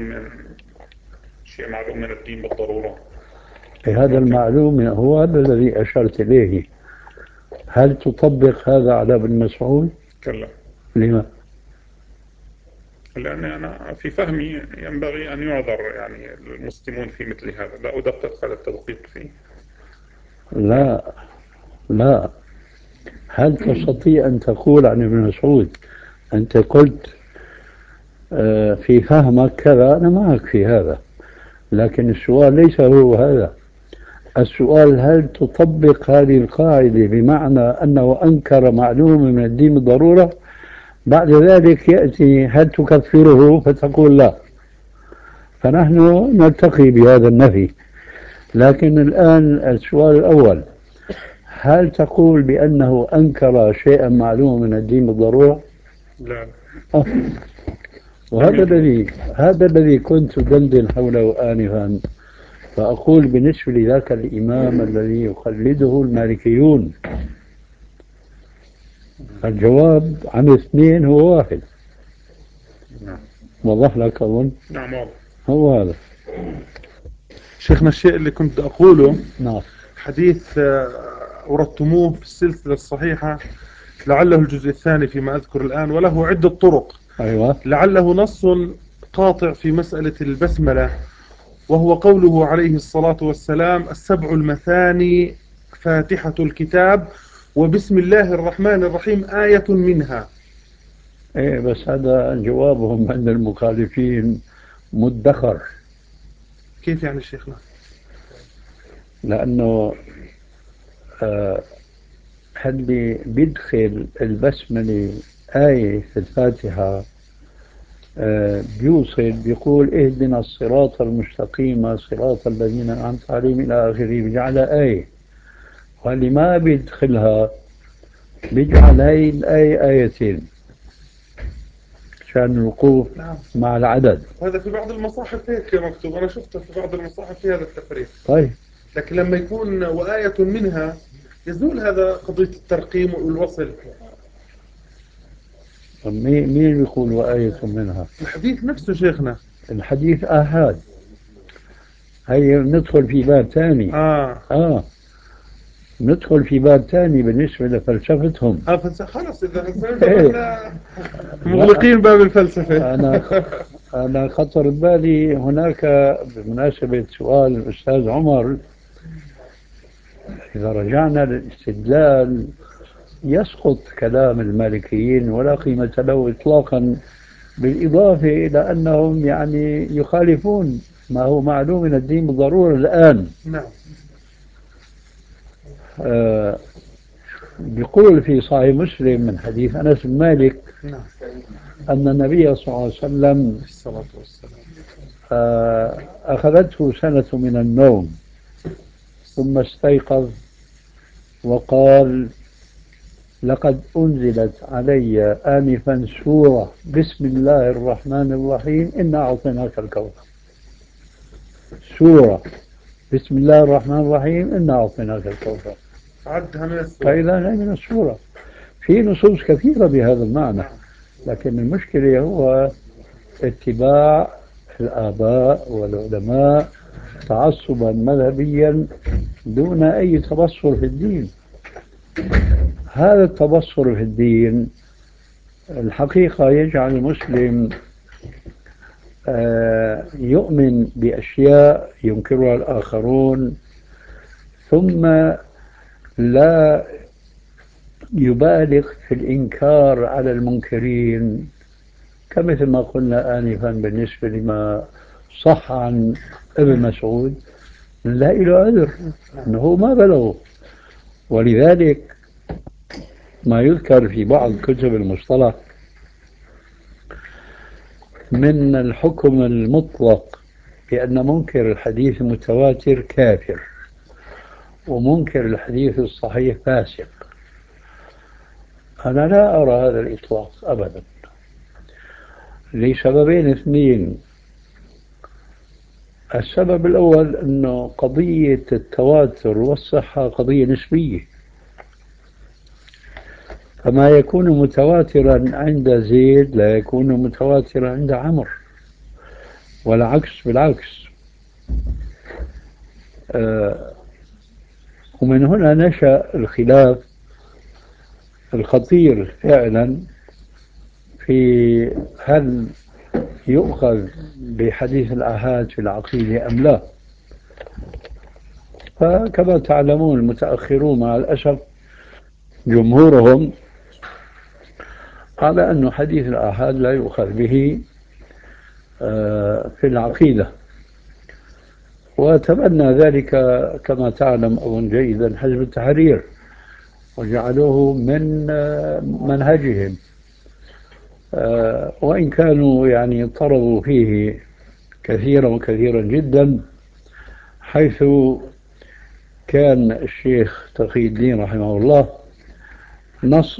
شيء معلوم من الدين بالضرورة؟ هذا المعلوم هو هذا الذي أشرت إليه. هل تطبق هذا على ابن مسعود؟ كلا. لما؟ لأن أنا في فهمي ينبغي أن يعذر يعني المسلمون في مثل هذا، لا أدقق هذا التدقيق فيه. لا لا، هل تستطيع أن تقول عن ابن مسعود أنت قلت في فهمك كذا؟ أنا معك في هذا، لكن السؤال ليس هو هذا. السؤال هل تطبق هذه القاعدة بمعنى أنه أنكر معلوم من الدين بالضرورة، بعد ذلك يأتي هل تكفره فتقول لا. فنحن نلتقي بهذا النفي، لكن الآن السؤال الأول هل تقول بأنه أنكر شيئا معلوما من الدين بالضرورة؟ لا. هذا الذي كنت أدندن حوله آنفا، فأقول بالنسبة لذاك الإمام الذي يقلده المالكيون الجواب عن اثنين هو واحد. وضح لك أظن. نعم. هو هذا. شيخنا الشيء اللي كنت أقوله نعم. حديث أوردتموه في السلسلة الصحيحة، لعله الجزء الثاني فيما أذكر الآن، وله عدة طرق. أيوة. لعله نص قاطع في مسألة البسملة، وهو قوله عليه الصلاة والسلام: السبع المثاني فاتحة الكتاب، وبسم الله الرحمن الرحيم آية منها. إيه بس هذا جوابهم عند المخالفين مدخر، كيف يعني شيخنا؟ لأنه اللي بيدخل البسملة آية في الفاتحة بيوصل بيقول اهدنا الصراط المستقيم صراط الذين أنعمت عليهم إلى آخره، بيجعل آية. واللي ما بيدخلها بيجعل هاي الآية آيتين عشان الوقوف مع العدد. وهذا في بعض المصاحف هيك مكتوب، أنا شفته في بعض المصاحف في هذا التفريق. طيب لكن لما يكون وآية منها يزول هذا قضية الترقيم والوصل. مين اللي بيقول وآية منها؟ الحديث نفسه شيخنا. الحديث آحاد، هي ندخل في باب ثاني. ندخل في باب ثاني بالنسبة لفلسفتهم. خلاص إذا احنا مغلقين باب الفلسفة. أنا خطر ببالي هناك بمناسبة سؤال الأستاذ عمر، إذا رجعنا للاستدلال يسقط كلام المالكيين ولا قيمة له إطلاقا، بالإضافة إلى أنهم يعني يخالفون ما هو معلوم من الدين بالضرورة الآن. نعم. بيقول في صحيح مسلم من حديث أنس بن مالك أن النبي صلى الله عليه وسلم أخذته سنة من النوم ثم استيقظ وقال: لقد أنزلت علي آنفا سورة بسم الله الرحمن الرحيم إنا أعطيناك الكوثر. سورة بسم الله الرحمن الرحيم إنا أعطيناك الكوثر، عدها من السورة. فإذا من السورة. في نصوص كثيرة بهذا المعنى، لكن المشكلة هو اتباع الآباء والعلماء تعصبا مذهبيا دون أي تبصر في الدين. هذا التبصر في الدين الحقيقة يجعل المسلم يؤمن بأشياء ينكرها الآخرون، ثم لا يبالغ في الإنكار على المنكرين، كمثل ما قلنا آنفا بالنسبة لما صح عن ابن مسعود، لا إله عذر أنه ما بلغه. ولذلك ما يذكر في بعض كتب المصطلح من الحكم المطلق بأن منكر الحديث المتواتر كافر ومنكر الحديث الصحيح فاسق، أنا لا أرى هذا الإطلاق أبدا، لسببين اثنين. السبب الأول أنه قضية التواتر والصحة قضية نسبية، فما يكون متواترا عند زيد لا يكون متواترا عند عمرو، والعكس بالعكس. ومن هنا نشأ الخلاف الخطير فعلا في هل يؤخذ بحديث الآحاد في العقيدة أم لا. فكما تعلمون المتأخرون مع الأسف جمهورهم على أن حديث الآحاد لا يؤخذ به في العقيدة، وتبنى ذلك كما تعلم أظن جيدا حزب التحرير وجعلوه من منهجهم، وإن كانوا يعني اضطربوا فيه كثيرا وكثيرا جدا، حيث كان الشيخ تقي الدين رحمه الله نص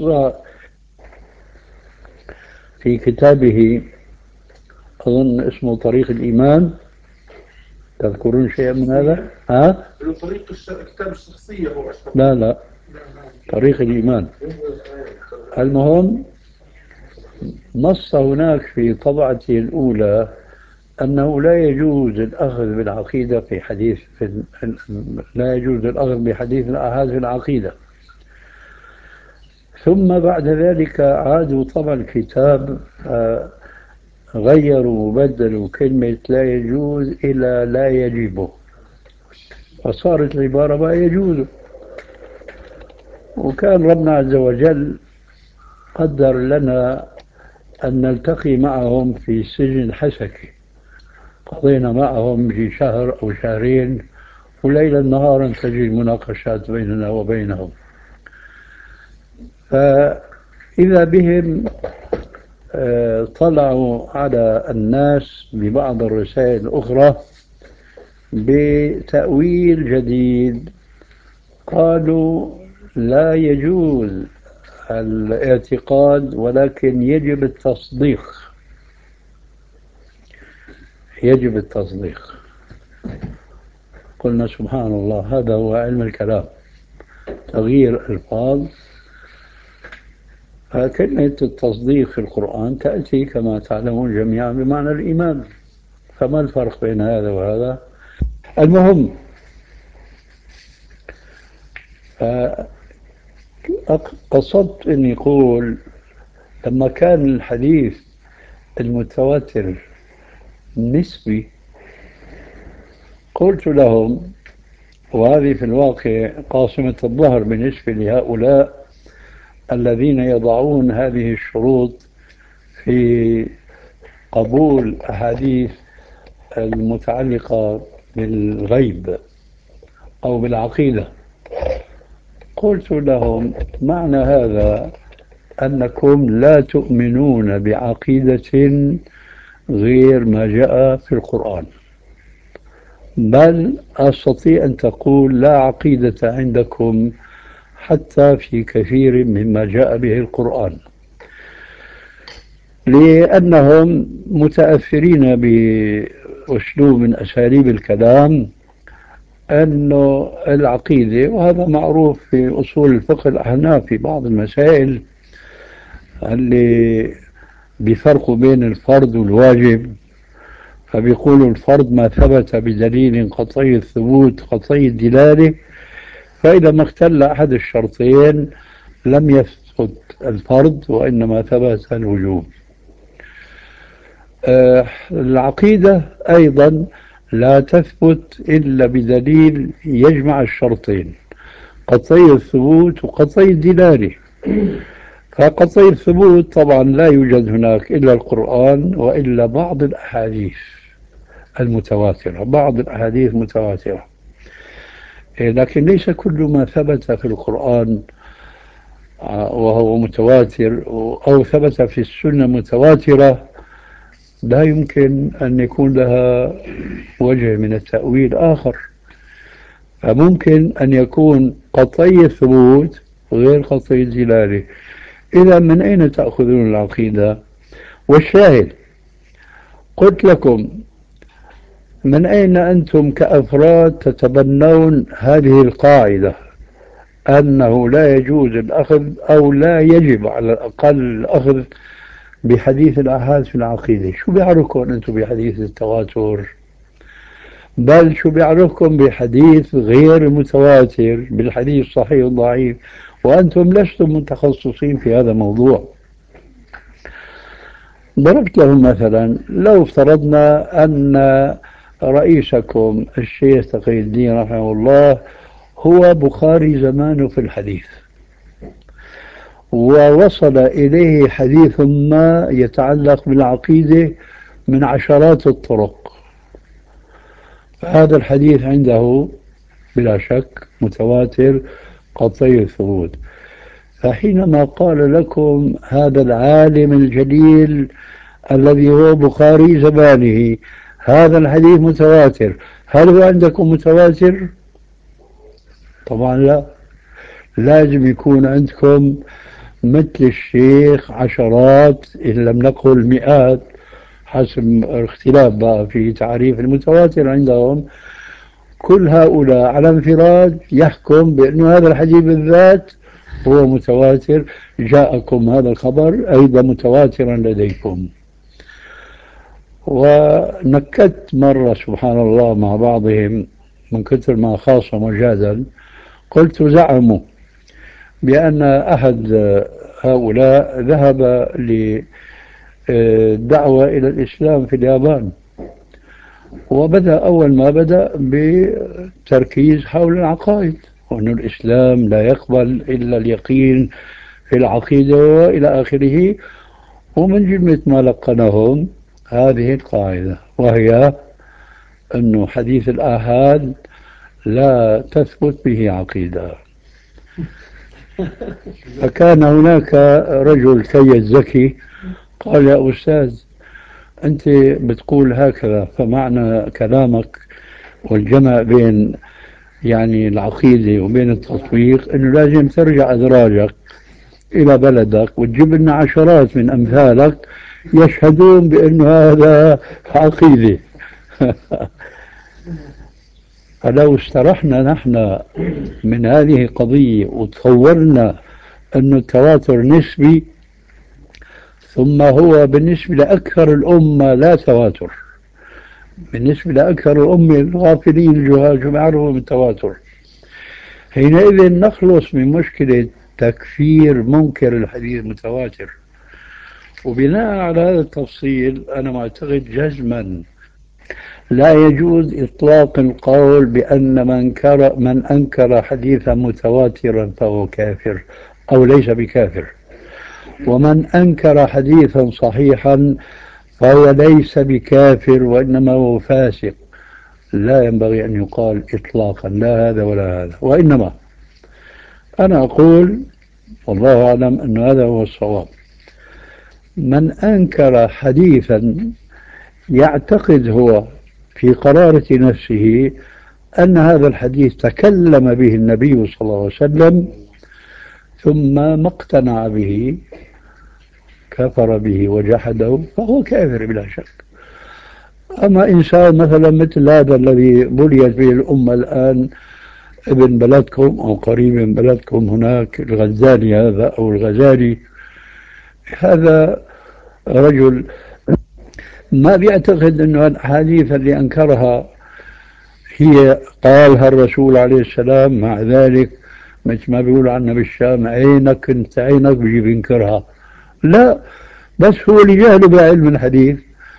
في كتابه أظن اسمه طريق الإيمان، تذكرون شيئا من هذا؟ طريق الكتاب الشخصية هو أشهر. لا طريق الإيمان. المهم نص هناك في طبعته الأولى أنه لا يجوز الأخذ بالعقيدة في حديث لا يجوز الأخذ بحديث الآحاد في العقيدة. ثم بعد ذلك عادوا طبع الكتاب، غيروا وبدلوا كلمة لا يجوز إلى لا يجب، فصارت العبارة ما يجوز. وكان ربنا عز وجل قدر لنا أن نلتقي معهم في سجن حسكي، قضينا معهم في شهر أو شهرين، وليلا نهارا تجري المناقشات بيننا وبينهم. فإذا بهم طلعوا على الناس ببعض الرسائل الأخرى بتأويل جديد، قالوا لا يجوز الاعتقاد ولكن يجب التصديق. يجب التصديق. قلنا سبحان الله، هذا هو علم الكلام، تغيير ألفاظ. فكلمة التصديق في القرآن تأتي كما تعلمون جميعا بمعنى الإيمان، فما الفرق بين هذا وهذا؟ المهم، قصدت أن يقول لما كان الحديث المتواتر نسبي، قلت لهم، وهذه في الواقع قاصمة الظهر بالنسبة لهؤلاء الذين يضعون هذه الشروط في قبول أحاديث المتعلقة بالغيب أو بالعقيدة، قلت لهم معنى هذا أنكم لا تؤمنون بعقيدة غير ما جاء في القرآن، بل أستطيع أن تقول لا عقيدة عندكم حتى في كثير مما جاء به القرآن، لأنهم متأثرين بأسلوب من أساليب الكلام أنه العقيدة، وهذا معروف في أصول الفقه الأحناف في بعض المسائل اللي بيفرقوا بين الفرض والواجب، فبيقولوا الفرض ما ثبت بدليل قطعي الثبوت قطعي الدلالة، فإذا ما اختل أحد الشرطين لم يثبت الفرض وإنما ثبت الوجوب. العقيدة أيضا لا تثبت إلا بدليل يجمع الشرطين، قطعي الثبوت وقطعي الدلالة. فقطعي الثبوت طبعا لا يوجد هناك إلا القرآن وإلا بعض الأحاديث المتواترة، بعض الأحاديث متواترة، لكن ليس كل ما ثبت في القرآن وهو متواتر أو ثبت في السنة متواترة لا يمكن أن يكون لها وجه من التأويل آخر. فممكن أن يكون قطعي الثبوت غير قطعي الدلالة. إذا من أين تأخذون العقيدة؟ والشاهد قلت لكم من أين أنتم كأفراد تتبنون هذه القاعدة أنه لا يجوز الأخذ أو لا يجب على الأقل الأخذ بحديث الآحاد في العقيدة؟ شو بيعرفكم أنتم بحديث التواتر؟ بل شو بيعرفكم بحديث غير المتواتر، بالحديث الصحيح والضعيف، وأنتم لستم متخصصين في هذا الموضوع. ضربت لهم مثلا، لو افترضنا أن رئيسكم الشيخ تقي الدين رحمه الله هو بخاري زمانه في الحديث، ووصل إليه حديث ما يتعلق بالعقيدة من عشرات الطرق، فهذا الحديث عنده بلا شك متواتر قطعي الثبوت. فحينما قال لكم هذا العالم الجليل الذي هو بخاري زمانه هذا الحديث متواتر، هل هو عندكم متواتر؟ طبعا لا، لازم يكون عندكم مثل الشيخ عشرات إن لم نقل مئات، حسب اختلاف بقى في تعريف المتواتر عندهم. كل هؤلاء على انفراد يحكم بأن هذا الحديث بالذات هو متواتر، جاءكم هذا الخبر أيضا متواترا لديكم. ونكت مرة سبحان الله مع بعضهم من كثر ما خاصم وجادل، قلت زعموا بأن أحد هؤلاء ذهب للدعوة إلى الإسلام في اليابان، وبدأ أول ما بدأ بتركيز حول العقائد، وأن الإسلام لا يقبل إلا اليقين في العقيدة وإلى آخره. ومن جملة ما لقنهم هذه القاعدة، وهي أن حديث الآحاد لا تثبت به عقيدة. فكان هناك رجل كيس ذكي قال: يا أستاذ، أنت بتقول هكذا، فمعنى كلامك والجمع بين يعني العقيدة وبين التطبيق أنه لازم ترجع أدراجك إلى بلدك وتجيب لنا عشرات من أمثالك يشهدون بأن هذا عقيدة. فلو استرحنا نحن من هذه القضية وتصورنا أن التواتر نسبي، ثم هو بالنسبة لأكثر الأمة لا تواتر، بالنسبة لأكثر الأمة الغافلين الجهال شو بيعرفوا بالتواتر، حينئذ نخلص من مشكلة تكفير منكر الحديث المتواتر. وبناء على هذا التفصيل أنا معتقد جزما لا يجوز إطلاق القول بأن من أنكر حديثا متواترا فهو كافر أو ليس بكافر، ومن أنكر حديثا صحيحا فهو ليس بكافر وإنما هو فاسق. لا ينبغي أن يقال إطلاقا لا هذا ولا هذا، وإنما أنا أقول والله أعلم أن هذا هو الصواب: من أنكر حديثا يعتقد هو في قرارة نفسه أن هذا الحديث تكلم به النبي صلى الله عليه وسلم ثم ما اقتنع به، كفر به وجحده، فهو كافر بلا شك. أما إنسان مثلا مثل هذا الذي بليت به الأمة الآن، ابن بلدكم أو قريب من بلدكم هناك، الغزالي هذا أو الغزالي، هذا رجل ما بيعتقد أنه الأحاديث اللي أنكرها هي قالها الرسول عليه السلام، مع ذلك مثل ما بيقول عنا بالشام: عينك انت عينك بيجي بينكرها. لا، بس هو لجهله بعلم الحديث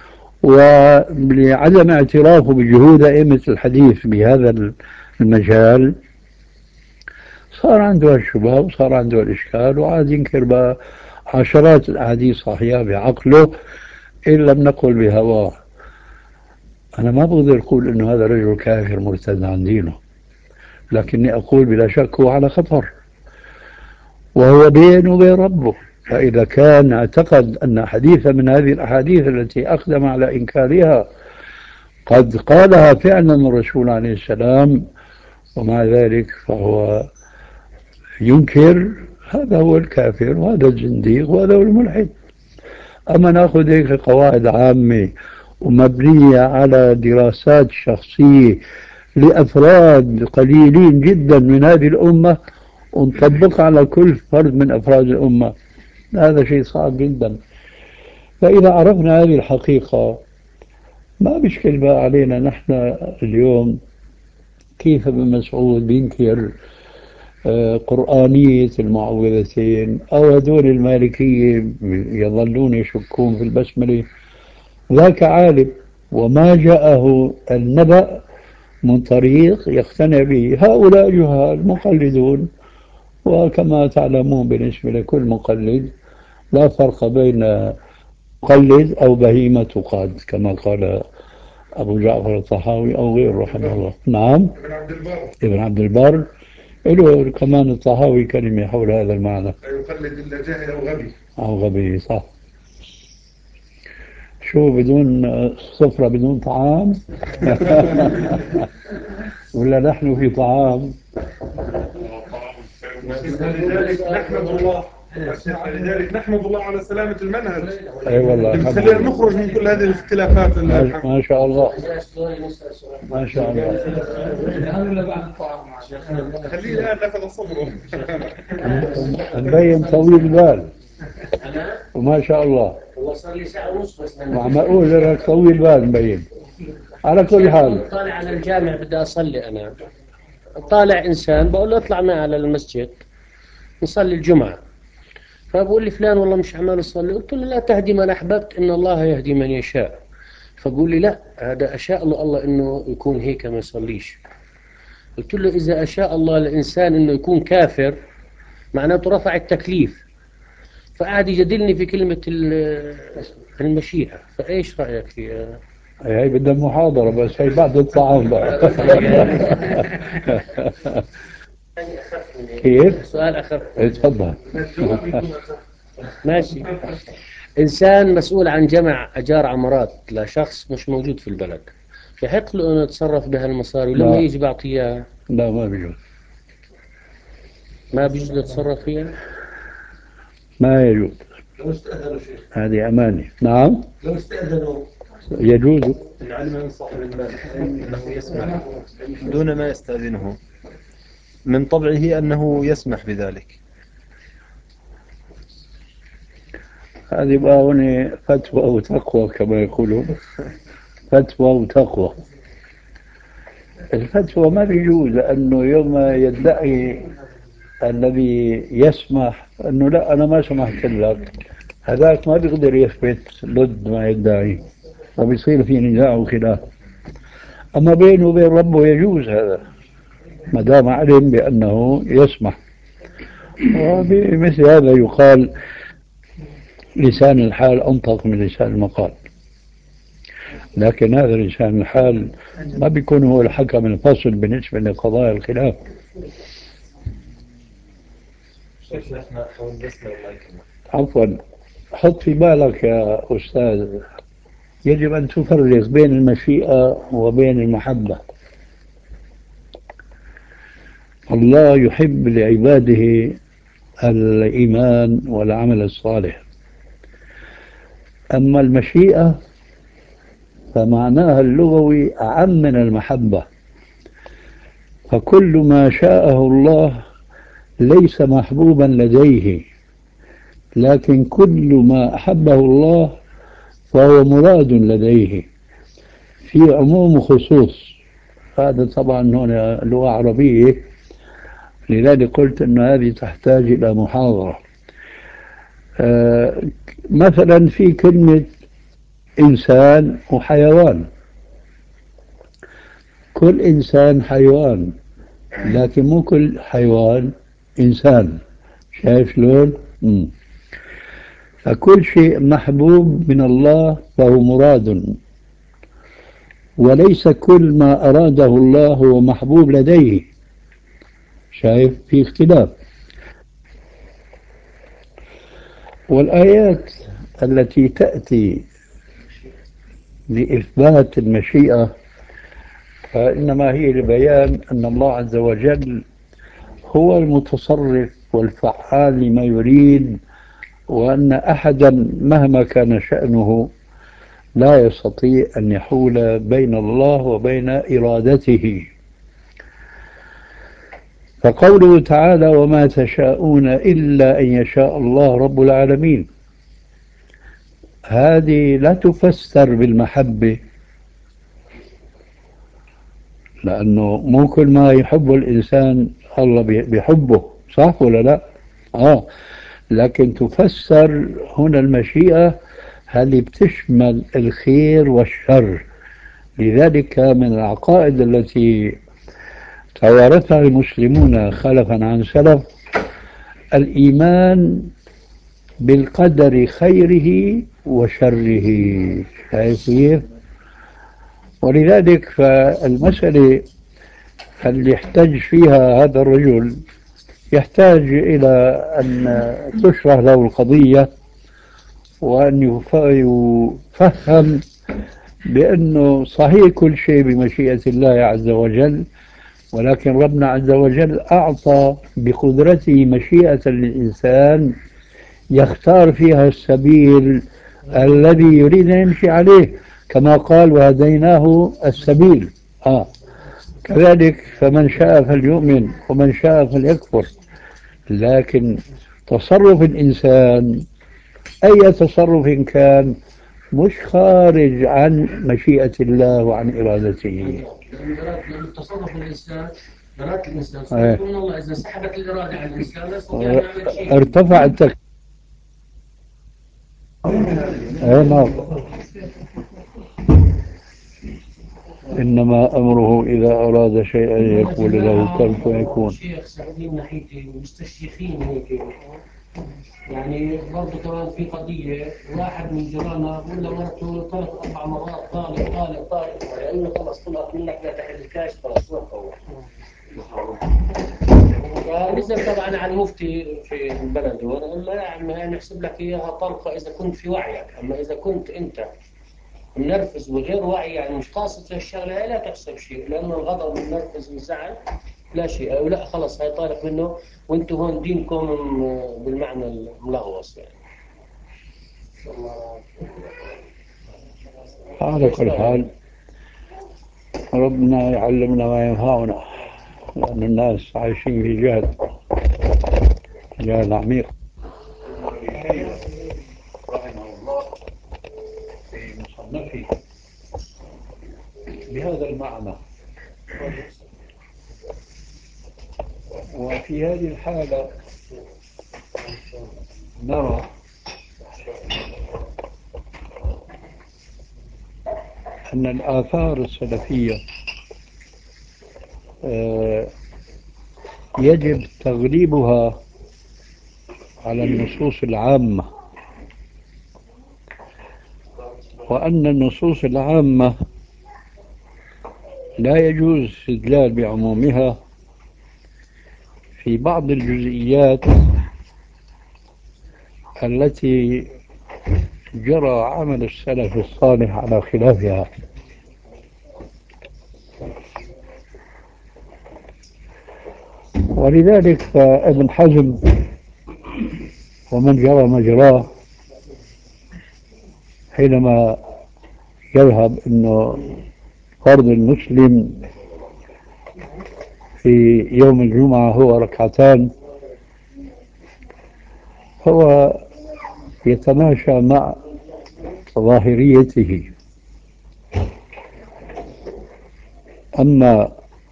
ولعدم اعترافه بجهود أئمة الحديث بهذا المجال صار عنده الشبهة وصار عنده الإشكال، وعاد ينكر بقى عشرات الأحاديث صحيحة بعقله إن لم نقل بهواه. أنا ما بقدر أقول إنه هذا رجل كافر مرتد عن دينه، لكني أقول بلا شك هو على خطر، وهو بينه وبين ربه. فإذا كان اعتقد أن حديثا من هذه الأحاديث التي أقدم على إنكارها قد قالها فعلا الرسول عليه السلام ومع ذلك فهو ينكر، هذا هو الكافر وهذا الزنديق وهذا هو الملحد. أما نأخذ هيك قواعد عامة ومبنية على دراسات شخصية لأفراد قليلين جدا من هذه الأمة ونطبقها على كل فرد من أفراد الأمة، هذا شيء صعب جدا. فإذا عرفنا هذه الحقيقة ما بيشكل بقى علينا نحن اليوم كيف ابن مسعود بينكر قرآنية المعوذتين، أو هذول المالكية يظلون يشكون في البسملة. ذاك عالم وما جاءه النبأ من طريق يقتنع به. هؤلاء جهال مقلدون، وكما تعلمون بالنسبة لكل مقلد لا فرق بين مقلد أو بهيمة تقاد، كما قال أبو جعفر الطحاوي أو غيره رحمه الله. نعم، ابن عبد البر له كمان الطحاوي كلمة حول هذا المعنى: لا يقلد إلا جاهل أو غبي. أو غبي، صح. شو بدون سفرة بدون طعام؟ ولا نحن في طعام؟ لذلك نحمد الله على سلامة المنهج. اي والله، خلينا نخرج من كل هذه الاختلافات. ما شاء الله، ما شاء الله. خليه الآن نفذ صبره. نبين طويل البال وما شاء الله. والله صار لي ساعة ونص بس وعم أقول لك طويل بال مبين. على كل حال طالع على الجامع بدي أصلي أنا، طالع إنسان بقول له اطلع معي على المسجد نصلي الجمعة، فبقول لي فلان والله مش عمال أصلي. قلت له لا تهدي من أحببت إن الله يهدي من يشاء. فبقول لي لا هذا أشاء له الله إنه يكون هيك ما يصليش. قلت له إذا أشاء الله الإنسان إنه يكون كافر معناته رفع التكليف. فقعد يجادلني في كلمة المشيئة. فإيش رأيك فيها؟ هي بدها محاضرة بس هي بعد الطعام بقى. كيف؟ سؤال أخف. اتفضل. ماشي. إنسان مسؤول عن جمع أجار عمارات لشخص مش موجود في البلد، يحق له أنه يتصرف بهالمصاري ولما لا. يجي بعطيه؟ لا ما بيجوز. ما بيجوز له يتصرف فيها؟ ما يجوز. لو استأذنوا شيخ. هذه أمانة. نعم. لو استأذنوا يجوز. إن علم من صاحب المال أنه يسمح دون ما يستأذنه من طبعه أنه يسمح بذلك. هذه بقى هنا فتوى وتقوى كما يقولون. فتوى وتقوى. الفتوى ما بيجوز لأنه يوم يدعي الذي يسمح أنه لا أنا ما سمحت لك، هذاك ما بيقدر يثبت ضد ما يدعي، فبيصير في نزاع وخلاف. أما بينه وبين ربه يجوز هذا ما دام علم بأنه يسمح. وبمثل هذا يقال لسان الحال أنطق من لسان المقال. لكن هذا لسان الحال ما بيكون هو الحكم الفصل بالنسبة لقضايا الخلاف. عفوا، حط في بالك يا أستاذ يجب أن تفرق بين المشيئة وبين المحبة. الله يحب لعباده الإيمان والعمل الصالح، أما المشيئة فمعناها اللغوي أعم من المحبة، فكل ما شاءه الله ليس محبوبا لديه، لكن كل ما أحبه الله فهو مراد لديه في عموم وخصوص. هذا طبعا هنا لغة عربية، لذلك قلت أن هذه تحتاج إلى محاضرة. مثلا في كلمة إنسان وحيوان، كل إنسان حيوان لكن مو كل حيوان إنسان. شايف شلون؟ فكل شيء محبوب من الله فهو مراد، وليس كل ما أراده الله هو محبوب لديه. شايف في اختلاف. والآيات التي تأتي لإثبات المشيئة فإنما هي لبيان أن الله عز وجل هو المتصرف والفعال لما يريد، وأن أحدا مهما كان شأنه لا يستطيع أن يحول بين الله وبين إرادته. فقوله تعالى وما تشاءون إلا أن يشاء الله رب العالمين، هذه لا تفسر بالمحبة، لأنه مو كل ما يحب الإنسان الله بيحبه، صح ولا لا؟ لكن تفسر هنا المشيئة هذه بتشمل الخير والشر. لذلك من العقائد التي توارثها المسلمون خلفا عن سلف الإيمان بالقدر خيره وشره. شايف كيف؟ ولذلك فالمسألة اللي يحتاج فيها هذا الرجل يحتاج إلى أن تشرح له القضية وأن يفهم بأنه صحيح كل شيء بمشيئة الله عز وجل، ولكن ربنا عز وجل أعطى بقدرته مشيئة للإنسان يختار فيها السبيل الذي يريد أن يمشي عليه، كما قال وهديناه السبيل. كذلك فمن شاء فليؤمن ومن شاء فليكفر. لكن تصرف الإنسان أي تصرف كان مش خارج عن مشيئة الله وعن إرادته. لأن تصرف الإنسان إرادة الإنسان إيه. سلطة من الله، إذا سحبت الإرادة على الإنسان لا يستطيع أن يعمل شيء. ارتفع التكليف. نعم. إنما أمره إذا أراد شيئا يقول له كن فيكون. شيخ سعوديين ناحيتي مستشيخين هيك، يعني برضه كمان في قضية واحد من جيراننا بقول لمرته 3 4 مرات طالق طالق طالق، لأنه خلص طلعت منك لا تحركاش خلاص وقفوا. فنزل طبعا على المفتي في البلد وقال له يا عم نحسب لك إياها طلقة إذا كنت في وعيك، أما إذا كنت أنت منرفز وغير واعي يعني مش قاصد الشغلة لا تحسب شيء، لأنه الغضب والنرفز والزعل لا شيء، أو لا خلص هاي طالق منه وأنتم هون دينكم بالمعنى الملغوص يعني. على كل حال ربنا يعلمنا ما ينفعنا، لأن الناس عايشين في جهل عميق. رحمه الله في مصنفه بهذا المعنى. وفي هذه الحالة نرى أن الآثار السلفية يجب تغليبها على النصوص العامة، وأن النصوص العامة لا يجوز الاستدلال بعمومها في بعض الجزئيات التي جرى عمل السلف الصالح على خلافها. ولذلك فابن حزم ومن جرى مجراه حينما يذهب أنه فرض المسلم في يوم الجمعة هو ركعتان، هو يتماشى مع ظاهريته. أما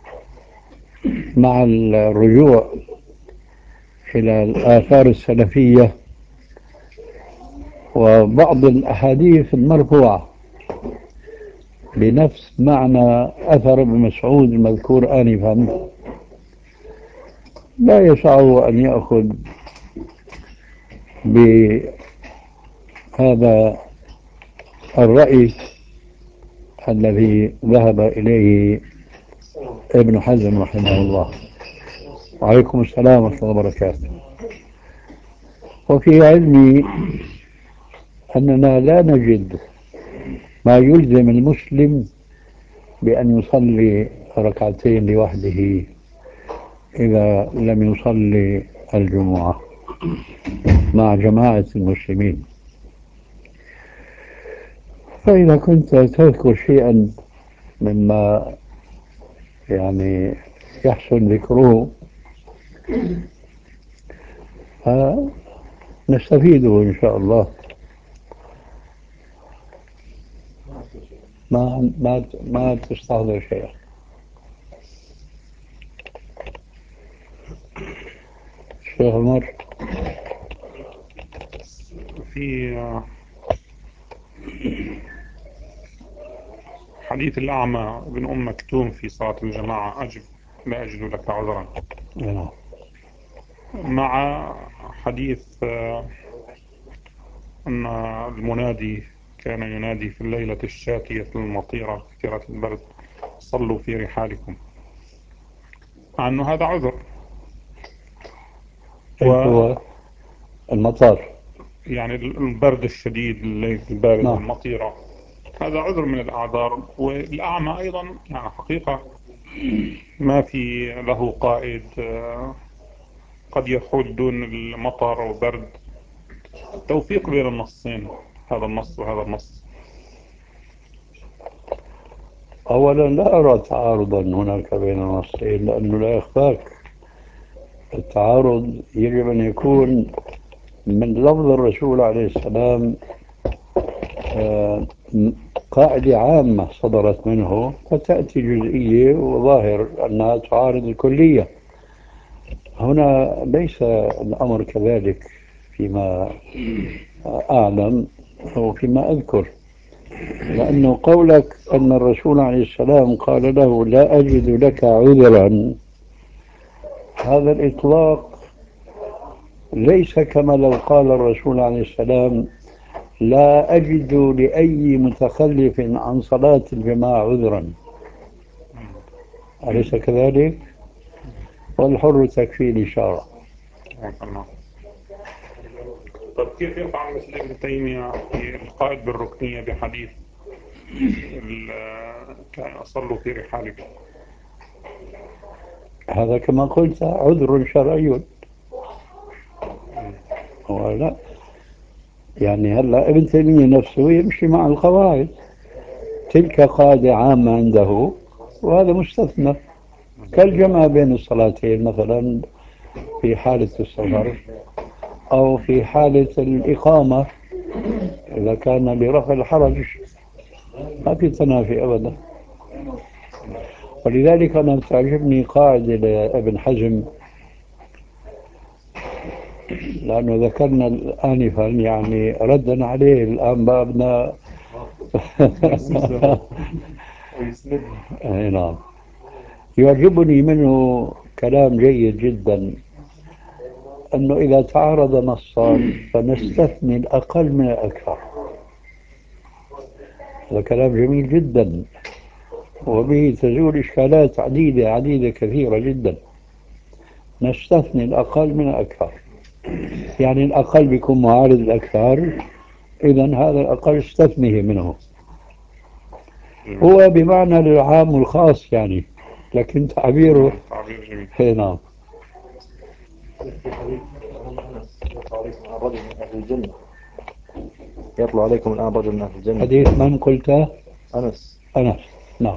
مع الرجوع إلى الآثار السلفية وبعض الأحاديث المرفوعة بنفس معنى أثر ابن مسعود المذكور آنفا، لا يسعه أن يأخذ بهذا الرأي الذي ذهب إليه ابن حزم رحمه الله. وعليكم السلام ورحمة الله وبركاته. وفي علمي أننا لا نجد ما يلزم المسلم بأن يصلي ركعتين لوحده إذا لم يصلي الجمعة مع جماعة المسلمين. فإذا كنت تذكر شيئا مما يعني يحسن ذكره فنستفيده إن شاء الله. ما تستحضر شيئا. شيخ عمر. في حديث الأعمى ابن أم مكتوم في صلاة الجماعة لا أجد لك عذرا، مع حديث أن المنادي كان ينادي في الليلة الشاتية المطيرة كثيرة البرد صلوا في رحالكم، مع أنه هذا عذر. هو المطار يعني البرد الشديد، الليل البارد، نعم. المطيرة، هذا عذر من الأعذار. والأعمى أيضا يعني حقيقة ما في له قائد، قد يحول دون المطر وبرد، توفيق بين النصين، هذا النص وهذا النص. أولا لا أرى تعارضا هناك بين النصين، لأنه لا يخفاك التعارض يجب أن يكون من لفظ الرسول عليه السلام قاعدة عامة صدرت منه وتأتي جزئية وظاهر أنها تعارض الكلية. هنا ليس الأمر كذلك فيما أعلم أو فيما أذكر، لأنه قولك أن الرسول عليه السلام قال له لا أجد لك عذرا، هذا الإطلاق ليس كما لو قال الرسول عليه السلام لا أجد لأي متخلف عن صلاة الجماعة عذرا، أليس كذلك؟ والحر تكفي الإشارة. طيب كيف يفعل مثل ابن تيمية في القائد بالركنية بحديث كان أصلوا في رحالكم؟ هذا كما قلت عذر شرعي. ولا يعني هلا ابن تيمية نفسه يمشي مع القواعد، تلك قاعدة عامة عنده وهذا مستثنى، كالجمع بين الصلاتين مثلا في حالة السفر أو في حالة الإقامة إذا كان لرفع الحرج، ما في تنافي أبدا. ولذلك أنا تعجبني قاعدة لابن حزم، لأنه ذكرنا آنفا يعني ردا عليه الآن بابنا نعم. يعجبني منه كلام جيد جدا، أنه إذا تعارض نصان فنستثني الأقل من الأكثر. هذا كلام جميل جدا، وبه تزول إشكالات عديدة كثيرة جدا. نستثني الأقل من الأكثر، يعني الأقل بيكون معارض الأكثر، إذن هذا الأقل استثنيه منه. هو بمعنى العام والخاص يعني، لكن تعبيره تعبير جميل. نعم. يطلع عليكم الآن رجل من أهل الجنة. حديث من قلت؟ أنس. نعم.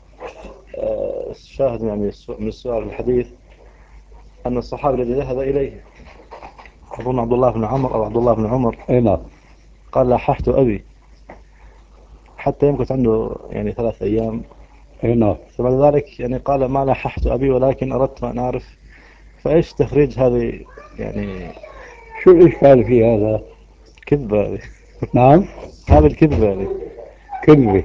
الشاهد يعني من السؤال الحديث أن الصحابي الذي ذهب إليه أظن عبد الله بن عمر أو عبد الله بن عمر نعم. قال لححت أبي، حتى يمكث عنده يعني 3 أيام. نعم. فبعد ذلك يعني قال ما لححت أبي ولكن أردت أن أعرف، فإيش تخريج هذه يعني؟ شو الإشكال في هذا؟ كذبة هذه. نعم. هذه الكذبة هذه كذبة.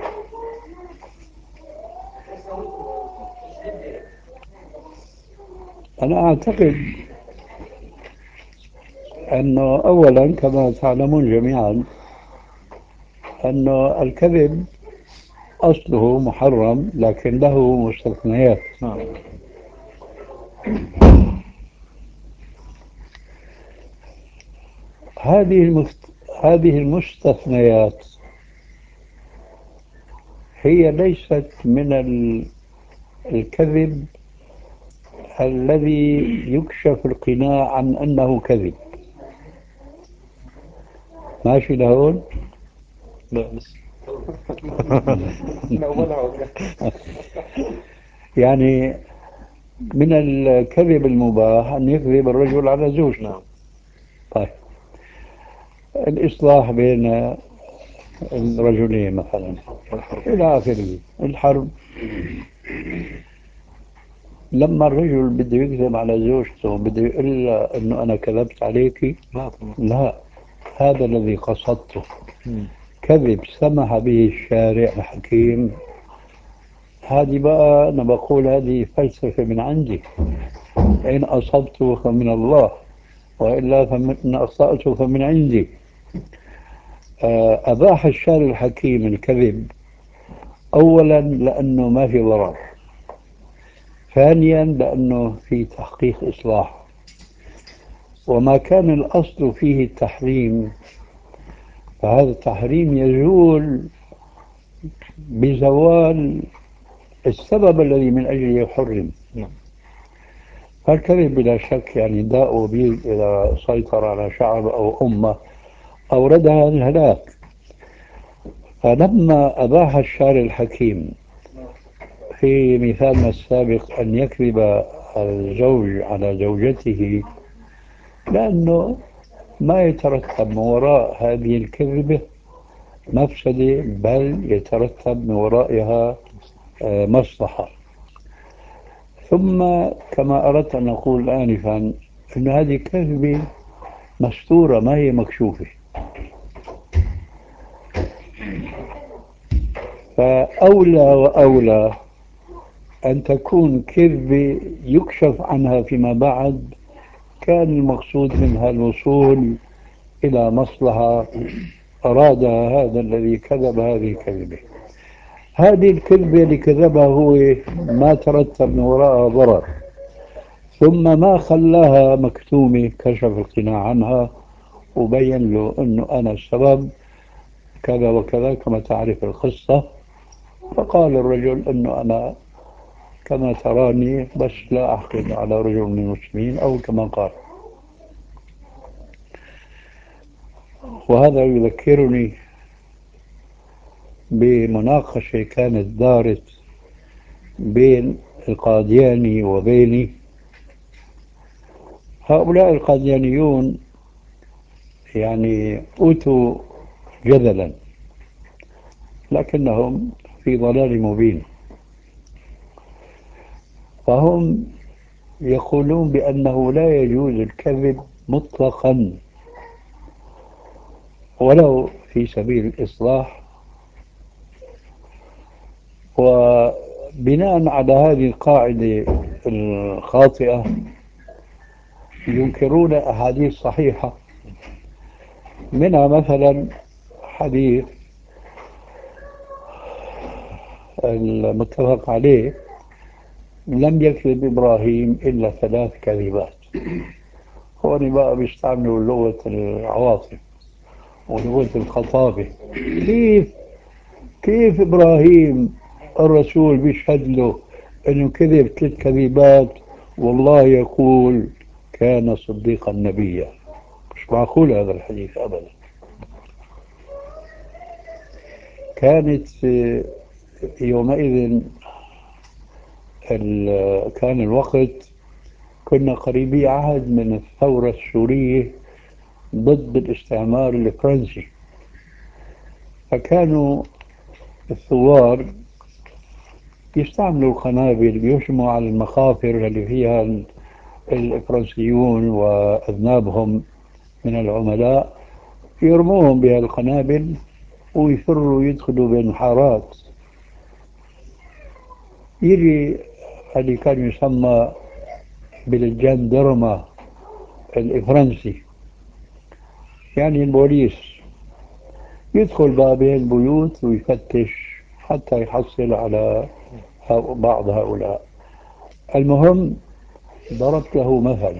أنا أعتقد أنه أولا كما تعلمون جميعا أنه الكذب أصله محرم لكن له مستثنيات. هذه المستثنيات هي ليست من الكذب الذي يكشف القناع عن أنه كذب. ماشي لهون؟ لا بس يعني من الكذب المباح أن يكذب الرجل على زوجته. نعم. طيب الإصلاح بين الرجلين مثلا إلى آخره، الحرب، لما الرجل بده يكذب على زوجته بده يقول لها إنه أنا كذبت عليك، لا، هذا الذي قصدته. كذب سمح به الشارع الحكيم، هذه بقى أنا بقول هذه فلسفة من عندي، إن أصبت فمن الله وإلا فإن أخطأت فمن عندي. أباح الشارع الحكيم الكذب أولا لأنه ما في ضرر، ثانيا لأنه في تحقيق إصلاح، وما كان الأصل فيه التحريم فهذا التحريم يزول بزوال السبب الذي من أجله يحرم. فالكذب بلا شك يعني داء وبيل إذا سيطر على شعب أو أمة أوردها الهلاك. فلما أباح الشارع الحكيم في مثالنا السابق أن يكذب الزوج على زوجته، لأنه ما يترتب من وراء هذه الكذبة مفسدة، بل يترتب من ورائها مصلحة. ثم كما أردت أن أقول آنفا أن هذه كذبة مستورة ما هي مكشوفة، فأولى وأولى أن تكون كذبة يكشف عنها فيما بعد كان المقصود منها الوصول إلى مصلحة أرادها هذا الذي كذب هذه الكذبة. هذه الكذبة اللي كذبها هو ما ترتب من وراءها ضرر، ثم ما خلاها مكتومة كشف القناع عنها وبين له أنه أنا السبب كذا وكذا كما تعرف القصة. فقال الرجل أنه أنا كما تراني بس لا أحقد على رجل من المسلمين، أو كما قال. وهذا يذكرني بمناقشة كانت دارت بين القادياني وبيني. هؤلاء القاديانيون يعني أوتوا جدلا لكنهم في ضلال مبين، فهم يقولون بأنه لا يجوز الكذب مطلقا ولو في سبيل الإصلاح. وبناء على هذه القاعدة الخاطئة ينكرون أحاديث صحيحة، منها مثلا حديث المتفق عليه لم يكذب إبراهيم إلا 3 كذبات. هون بقى بيستعملوا لغة العواطف ولغة الخطابة. كيف إبراهيم الرسول بيشهد له أنه كذب 3 كذبات والله يقول كان صديقا نبيا؟ مش معقول هذا الحديث أبدا. كانت يومئذ كان الوقت كنا قريبي عهد من الثورة السورية ضد الاستعمار الفرنسي، فكانوا الثوار يستعملوا القنابل يهجموا على المخافر اللي فيها الفرنسيون وأذنابهم من العملاء، يرموهم بها القنابل ويفروا يدخلوا بين الحارات. يجي اللي كان يسمى بالجندرما الفرنسي يعني البوليس، يدخل بقى بين البيوت ويفتش حتى يحصل على بعض هؤلاء. المهم ضربت له مثلا،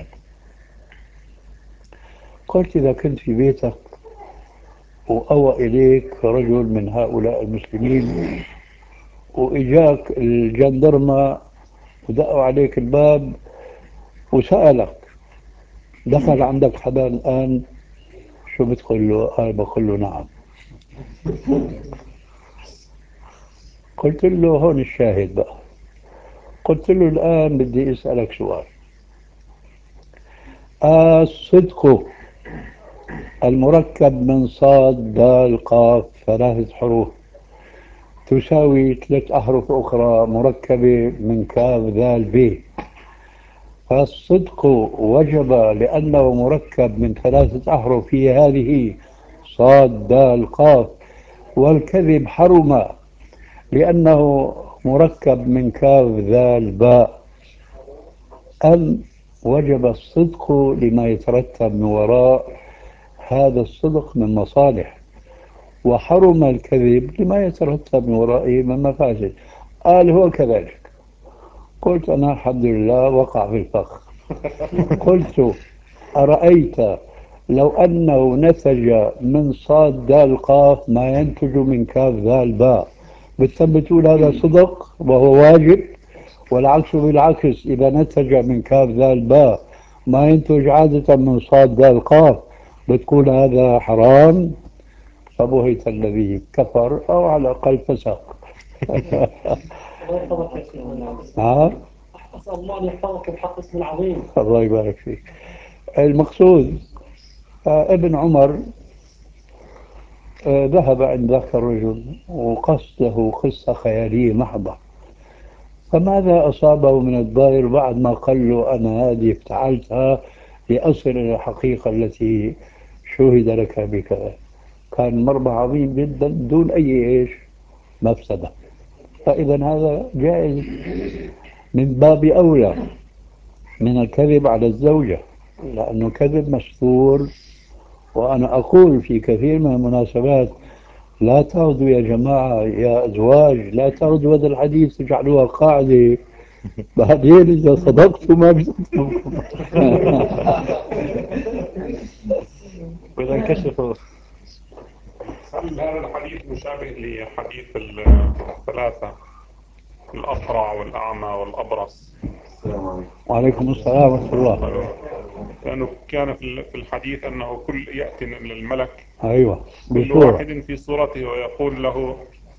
قلت إذا كنت في بيتك وأوى إليك رجل من هؤلاء المسلمين وإجاك الجندرما ودقوا عليك الباب وسألك دخل عندك حدا الآن، شو بتقول له؟ قال بقول له نعم. قلت له هون الشاهد بقى. قلت له الآن بدي أسألك سؤال، الصدق المركب من صاد دال قاف 3 حروف تساوي 3 أحرف أخرى مركبة من كاف ذال ب، فالصدق وجب لأنه مركب من 3 أحرف في هذه صاد دال قاف، والكذب حرم لأنه مركب من كاف ذال باء، أم وجب الصدق لما يترتب من وراء هذا الصدق من مصالح، وحرم الكذب لما يترتب من ورائه من مفاسد؟ قال هو كذلك. قلت أنا الحمد لله وقع في الفخ. قلت أرأيت لو أنه نتج من صاد دال قاف ما ينتج من كاف ذال باء، بتقول هذا صدق وهو واجب؟ والعكس بالعكس، إذا نتج من كاف ذال باء ما ينتج عادة من صاد دال قاف بتقول هذا حرام؟ فبهت الذي كفر أو على الأقل فسق. أسأل الله أن يحفظك بحق اسم العظيم. الله يبارك فيك. المقصود فابن عمر ذهب عند ذاك الرجل وقصده قصة خيالية محضة، فماذا أصابه من الضير بعد ما قال له أنا هذه افتعلتها لأصل إلى الحقيقة التي شهد لك بكذا؟ كان مربع عظيم جدا دون أي إيش مفسدة. فإذا هذا جائز من باب أولى من الكذب على الزوجة، لأنه كذب مستور. وأنا أقول في كثير من المناسبات لا تأخذوا يا جماعة يا أزواج، لا تأخذوا هذا الحديث تجعلوها قاعدة، بعدين إذا صدقتوا ما بيصدقوا. وإذا انكشفوا. هل هذا الحديث مشابه لحديث الثلاثة، الأقرع والأعمى والأبرص؟ وعليكم السلام ورحمة الله. لأنه كان في الحديث أنه كل يأتي للملك أيوة كل واحد في صورته ويقول له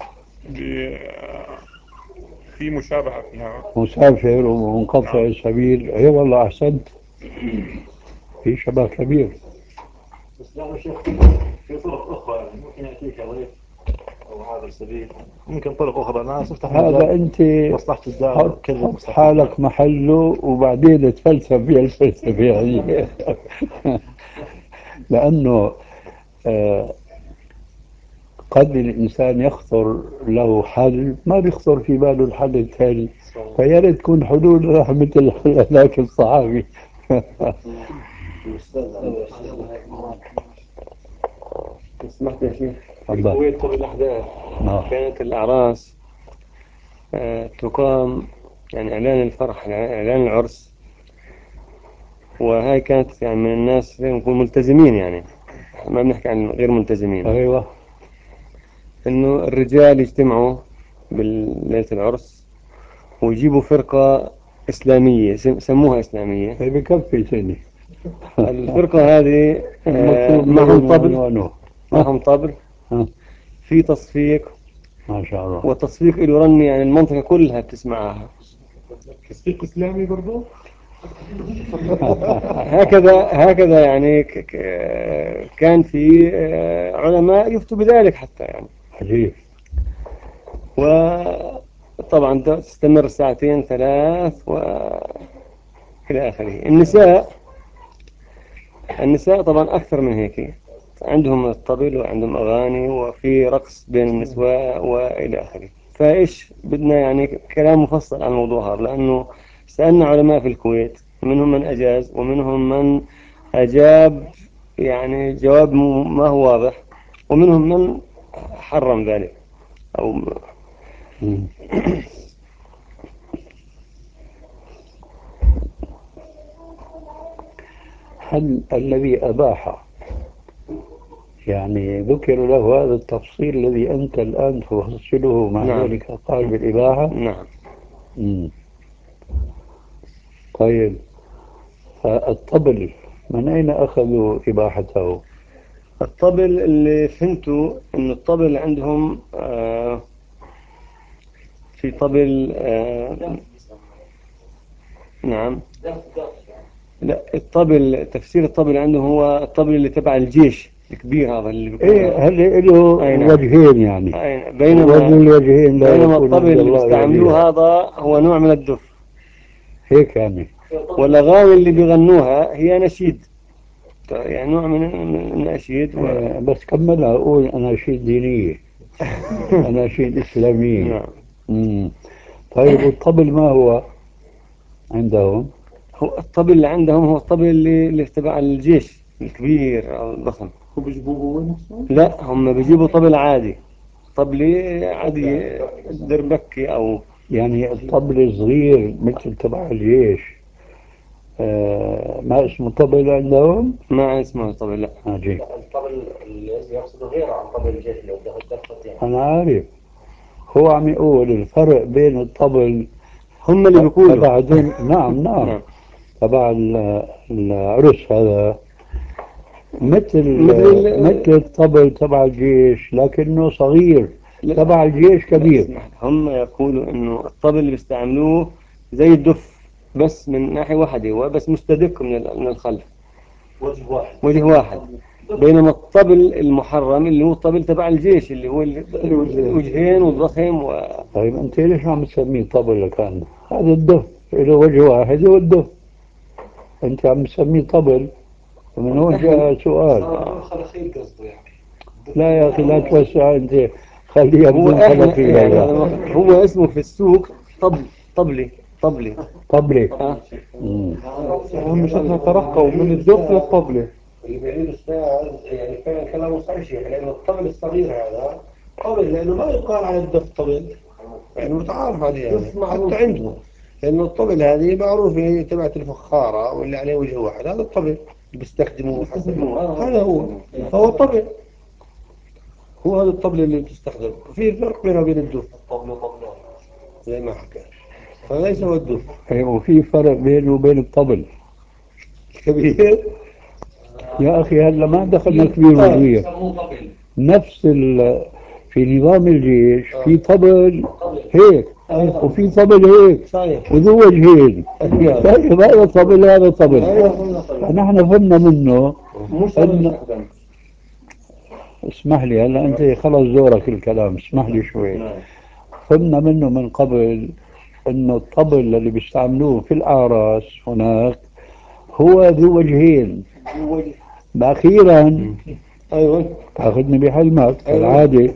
في مشابهة فيها، مسافر ومنقطع السبيل. أي والله أحسنت، في شبه كبير. بس لا شيخ، في طرق أخرى ممكن يأتيك غير أو هذا السبيل، ممكن طرق أخرى. أنا أفتح هذا أنت مصلحة الدار حط حالك محله وبعدين تفلسف فيها الفلسفة يعني. لأنه قد الإنسان يخطر له حل ما بيخطر في باله الحل الثاني، فيا ريت تكون حلول مثل هذاك الصحابي. سمحت يا شيخ، في الكويت قبل الأحداث كانت الأعراس تقام يعني إعلان الفرح، إعلان العرس، وهاي كانت يعني من الناس يكونوا ملتزمين، يعني ما بنحكي عن غير ملتزمين. أيوة. إنه الرجال يجتمعوا بليلة العرس ويجيبوا فرقة إسلامية سموها إسلامية. بكفي سنة. الفرقة هذه معهم طبل، معهم طبل في تصفيق ما شاء الله، والتصفيق له رن يعني المنطقة كلها بتسمعها. تصفيق إسلامي برضو. هكذا يعني كان في علماء يفتوا بذلك حتى يعني. عجيب. وطبعا تستمر ساعتين ثلاث إلى آخره. النساء طبعا أكثر من هيك، عندهم الطبل وعندهم أغاني وفي رقص بين النسوة وإلى آخره. فإيش بدنا يعني كلام مفصل عن الموضوع هذا، لأنه سألنا علماء في الكويت، منهم من أجاز ومنهم من أجاب يعني جواب ما هو واضح، ومنهم من حرم ذلك أو هل الذي أباح يعني ذكر له هذا التفصيل الذي أنت الآن تفصله مع نعم. ذلك قال بالإباحة؟ نعم. طيب، فالطبل من أين أخذوا إباحته؟ الطبل اللي فهمته إنه الطبل عندهم في طبل نعم. لا، الطبل تفسير الطبل عندهم هو الطبل اللي تبع الجيش الكبير هذا اللي بيكون هل له وجهين يعني؟ بينما الطبل اللي بيستعملوه هذا هو نوع من الدف هيك يعني. والأغاني اللي بيغنوها هي نشيد، يعني نوع من النشيد بس كملها، أقول أناشيد دينية. أناشيد إسلامية. نعم. طيب، والطبل ما هو عندهم؟ هو الطبل اللي عندهم هو الطبل اللي تبع الجيش الكبير الضخم. هو بيجيبوه نفسه؟ لا، هم بيجيبوا طبل عادي، طبل عادي دربكي أو يعني الطبل صغير مثل تبع الجيش. ما اسمه طبل عندهم؟ ما اسمه طبل، لا. عجيب. الطبل اللي يقصده غيره عن طبل الجيش اللي وده الدفة يعني. أنا عارف، هو عم يقول الفرق بين الطبل هم اللي بيقولوا تبع نعم تبع العرس هذا مثل الطبل تبع الجيش لكنه صغير، تبع الجيش كبير. هم يقولوا انه الطبل اللي بيستعملوه زي الدف بس من ناحية واحدة، وبس مستدق من الخلف. وجه واحد. بينما الطبل المحرم اللي هو الطبل تبع الجيش اللي هو وجهين وضخم طيب أنت ليش عم تسميه طبل كان؟ هذا الدف له وجه واحد هو الدف، أنت عم تسميه طبل، ومن هون جاء سؤال. لا يا أخي لا توسع أنت، خليها بدون خلقية. يعني هو اسمه في السوق طبلي. طبلي. مش احنا ترقوا من الدف للطبلة. اللي بيعيد الساعة يعني فعلا كلامه صحيح، لأنه الطبل الصغير هذا طبل، لأنه ما يقال على الدف طبل، يعني متعارف عليه يعني حتى عندهم، لأنه الطبل هذه معروفة تبعت الفخارة واللي عليه وجه واحد، هذا الطبل اللي بيستخدموه حسب هذا هو طبل، هو هذا الطبل اللي بتستخدم. في فرق بينه وبين الدف، الطبل طبل زي ما حكى، فليس هو الدف. وفي فرق بينه وبين الطبل كبير يا أخي. هلا ما دخلنا كبير وصغير. نفس في نظام الجيش في طبل هيك وفي طبل هيك وذو وجهين. طيب هذا طبل هذا طبل. فنحن فهمنا منه أن اسمح لي هلا أنت خلص زورك الكلام، اسمح لي شوي. فهمنا منه من قبل أنه الطبل اللي بيستعملوه في الأعراس هناك هو ذو وجهين. أخيرا أخذني بحلمك كالعادة.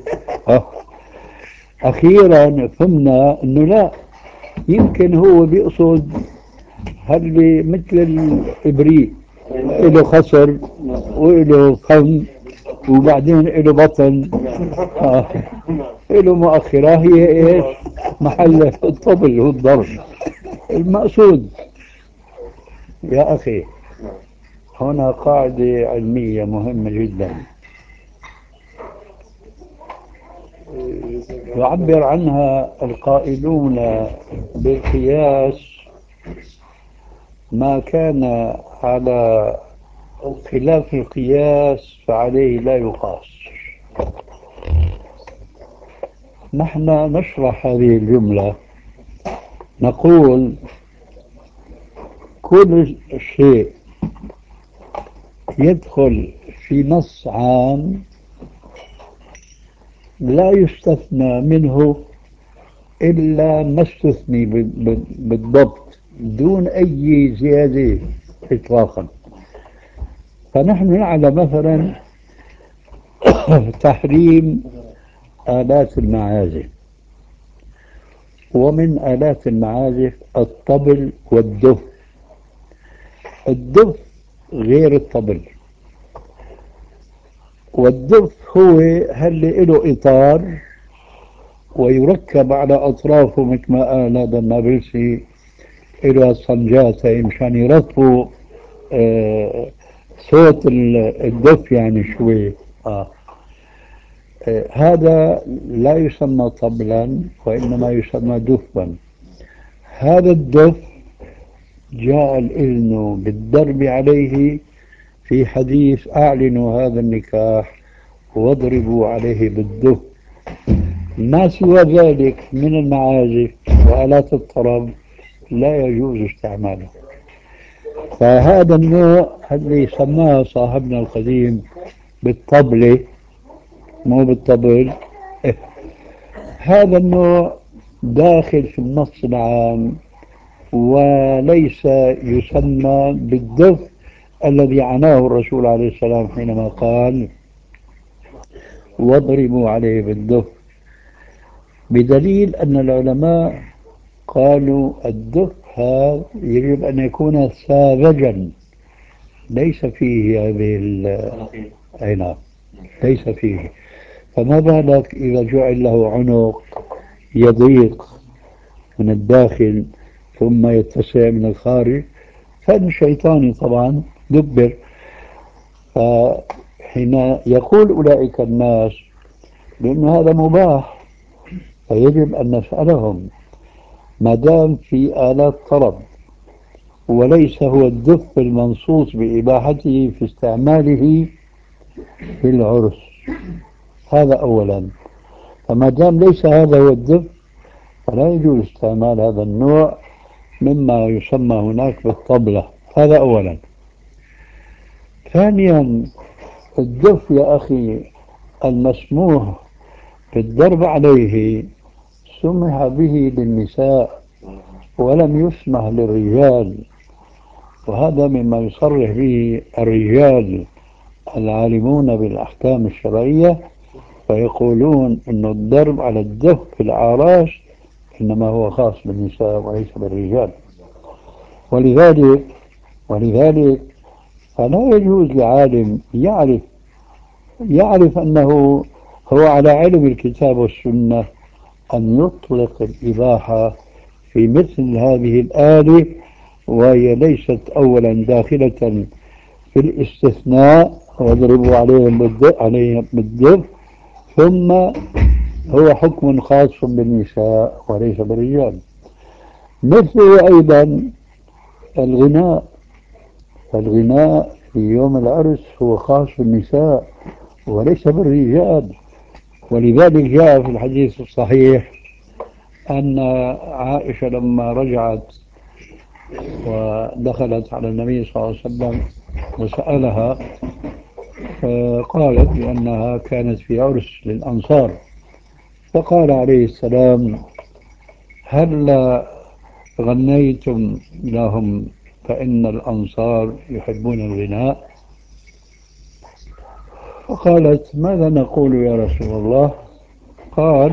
أخيرا فهمنا أنه لا، يمكن هو بيقصد هل مثل الإبريق له خصر وله فم وبعدين له بطن له مؤخرة، هي إيش محل الطبل والضرب المقصود. يا أخي هنا قاعدة علمية مهمة جدا يعبر عنها القائلون بالقياس: ما كان على خلاف القياس فعليه لا يقاس. نحن نشرح هذه الجملة نقول كل شيء يدخل في نص عام لا يستثنى منه إلا ما استثني بالضبط دون أي زيادة إطلاقا. فنحن نعلم مثلا تحريم آلات المعازف، ومن آلات المعازف الطبل والدف. الدف غير الطبل، والدف هو هل له إطار ويركب على أطرافه مثل ما قال هذا النابلسي إلى صنجاتين مشان يرفعوا صوت الدف يعني شوي. هذا لا يسمى طبلا وإنما يسمى دفا. هذا الدف جاء الإذن بالضرب عليه في حديث أعلنوا هذا النكاح واضربوا عليه بالدف. ما سوى ذلك من المعازف وآلات الطرب لا يجوز استعماله. فهذا النوع اللي سماه صاحبنا القديم بالطبلة مو بالطبل، هذا النوع داخل في النص العام وليس يسمى بالدف الذي عناه الرسول عليه السلام حينما قال واضربوا عليه بالدف، بدليل أن العلماء قالوا الدف هذا يجب أن يكون ساذجا ليس فيه هذه العناق، ليس فيه. فما بالك إذا جعل له عنق يضيق من الداخل ثم يتسع من الخارج، فن شيطاني طبعا دبر. فحين يقول أولئك الناس بأن هذا مباح فيجب أن نسألهم ما دام في آلات طرب وليس هو الدف المنصوص بإباحته في استعماله في العرس، هذا أولا. فما دام ليس هذا هو الدف فلا يجوز استعمال هذا النوع مما يسمى هناك بالطبلة، هذا أولا. ثانيا الدف يا أخي المسموح بالضرب عليه سمح به للنساء ولم يسمح للرجال، وهذا مما يصرح به الرجال العالمون بالأحكام الشرعية، فيقولون أن الضرب على الدف في الأعراس إنما هو خاص بالنساء وليس بالرجال. ولذلك فلا يجوز لعالم يعرف أنه هو على علم الكتاب والسنة أن يطلق الإباحة في مثل هذه الآلة، وهي ليست أولا داخلة في الاستثناء واضربوا عليهم بالدف، ثم هو حكم خاص بالنساء وليس بالرجال. مثله أيضا الغناء في يوم العرس هو خاص بالنساء وليس بالرجال. ولذلك جاء في الحديث الصحيح أن عائشة لما رجعت ودخلت على النبي صلى الله عليه وسلم وسألها، قالت بأنها كانت في عرس للأنصار، فقال عليه السلام: هل غنيتم لهم فإن الأنصار يحبون الغناء؟ فقالت: ماذا نقول يا رسول الله؟ قال: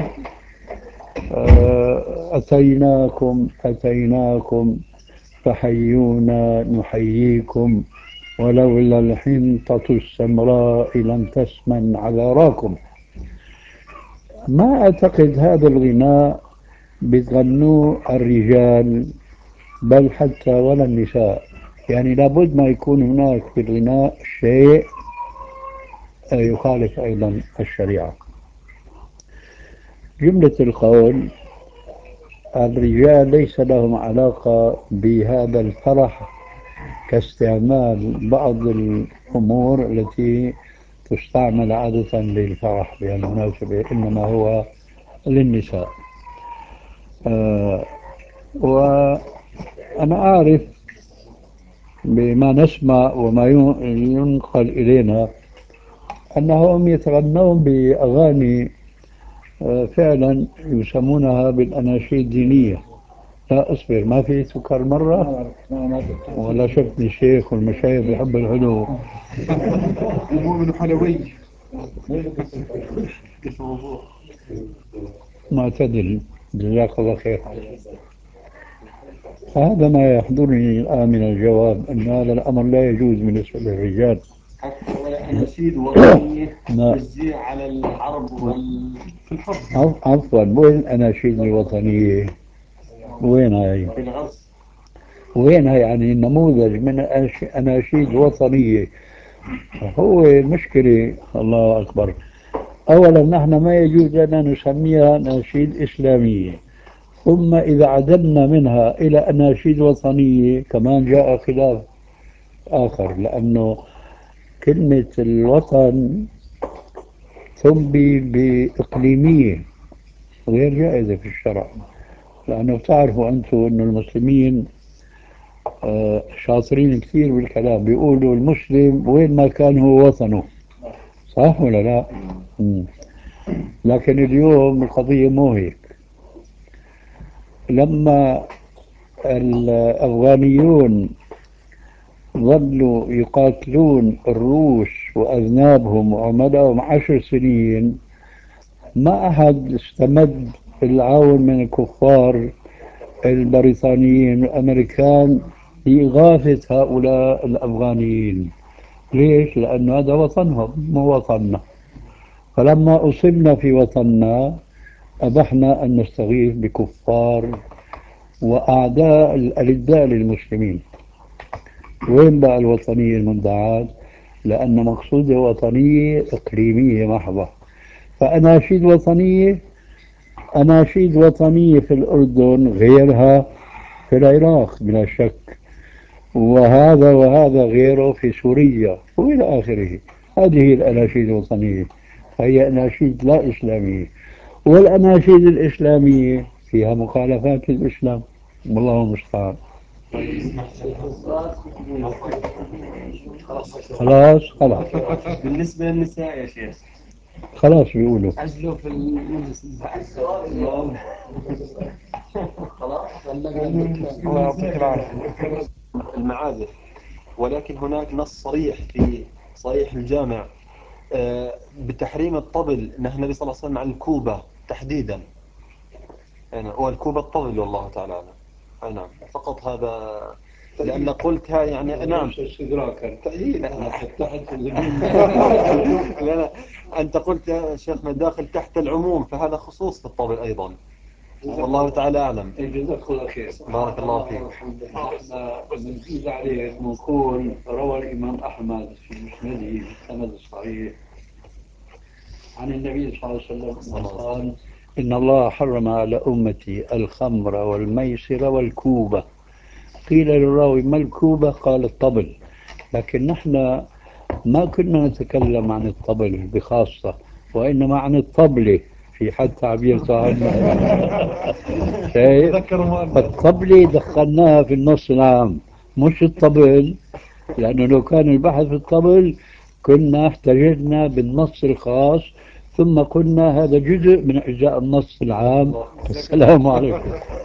أتيناكم فحيونا نحييكم ولولا الحنطة السمراء لم تسمن على راكم. ما أعتقد هذا الغناء بتغنوه الرجال بل حتى ولا النساء، يعني لابد ما يكون هناك في الغناء شيء يخالف أيضا الشريعة. جملة القول الرجال ليس لهم علاقة بهذا الفرح كاستعمال بعض الأمور التي تستعمل عادة للفرح بالمناسبة، إنما هو للنساء. وأنا أعرف بما نسمع وما ينقل إلينا أنهم يتغنون بأغاني فعلا يسمونها بالأناشيد الدينية. لا أصبر، ما في سكر مرة ولا شفتني شيخ والمشايخ بيحب الحلو. المؤمن حلوي. معتدل، جزاك الله خير. هذا ما يحضرني الآن من الجواب، أن هذا الأمر لا يجوز بالنسبة للرجال. ولا أناشيد وطنية تشجيع على الحرب عفوا، وين الأناشيد الوطنية؟ وينها هي؟ في الغرس. وينها يعني نموذج من أناشيد وطنية؟ هو المشكلة الله أكبر. أولا نحن ما يجوز لنا نسميها أناشيد إسلامية، ثم إذا عدلنا منها إلى أناشيد وطنية كمان جاء خلاف آخر، لأنه كلمة الوطن تنبي بإقليمية غير جائزة في الشرع، لأنه بتعرفوا أنتم أن المسلمين شاطرين كثير بالكلام، بيقولوا المسلم وين ما كان هو وطنه، صح ولا لا؟ لكن اليوم القضية مو هيك. لما الأفغانيون ظلوا يقاتلون الروس وأذنابهم وعملهم 10 سنين، ما أحد استمد العون من الكفار البريطانيين والأمريكان لإغاثة هؤلاء الأفغانيين. ليش؟ لأن هذا وطنهم مو وطننا. فلما أصبنا في وطننا أبحنا أن نستغيث بكفار وأعداء الألداء للمسلمين. وين بقى الوطنية المدعاة؟ لأن مقصودة وطنية إقليمية محضة. فأناشيد وطنية في الأردن غيرها في العراق بلا شك، وهذا غيره في سوريا وإلى آخره. هذه الأناشيد الوطنية هي أناشيد لا إسلامية، والأناشيد الإسلامية فيها مخالفات للإسلام، والله المستعان. خلاص خلاص بالنسبة للنساء يا شيخ خلاص بيقولوا عجلوا في الله يعطيك العافية. المعازف، ولكن هناك نص صريح في صحيح الجامع بتحريم الطبل، نهى النبي صلى الله عليه وسلم عن الكوبة تحديدا، يعني والكوبة الطبل والله تعالى أعلم. أي نعم، فقط هذا لأن قلتها يعني نعم لا أنت قلت يا شيخنا داخل تحت العموم، فهذا خصوص في الطبل أيضا، والله تعالى أعلم. جزاك الله خير. بارك الله فيك. احنا بنزيد عليك ونقول روى الإمام أحمد في مسنده بالسند الصحيح عن النبي صلى الله عليه وسلم قال إن الله حرم على أمتي الخمر والميسر والكوبة. قيل للراوي ما الكوبة؟ قال الطبل. لكن نحن ما كنا نتكلم عن الطبل بخاصة، وإنما عن الطبلة في حد تعبير صاحبنا. فالطبلة دخلناها في النص العام مش الطبل، لأنه لو كان البحث في الطبل كنا احتججنا بالنص الخاص، ثم قلنا هذا جزء من أجزاء النص العام. السلام عليكم.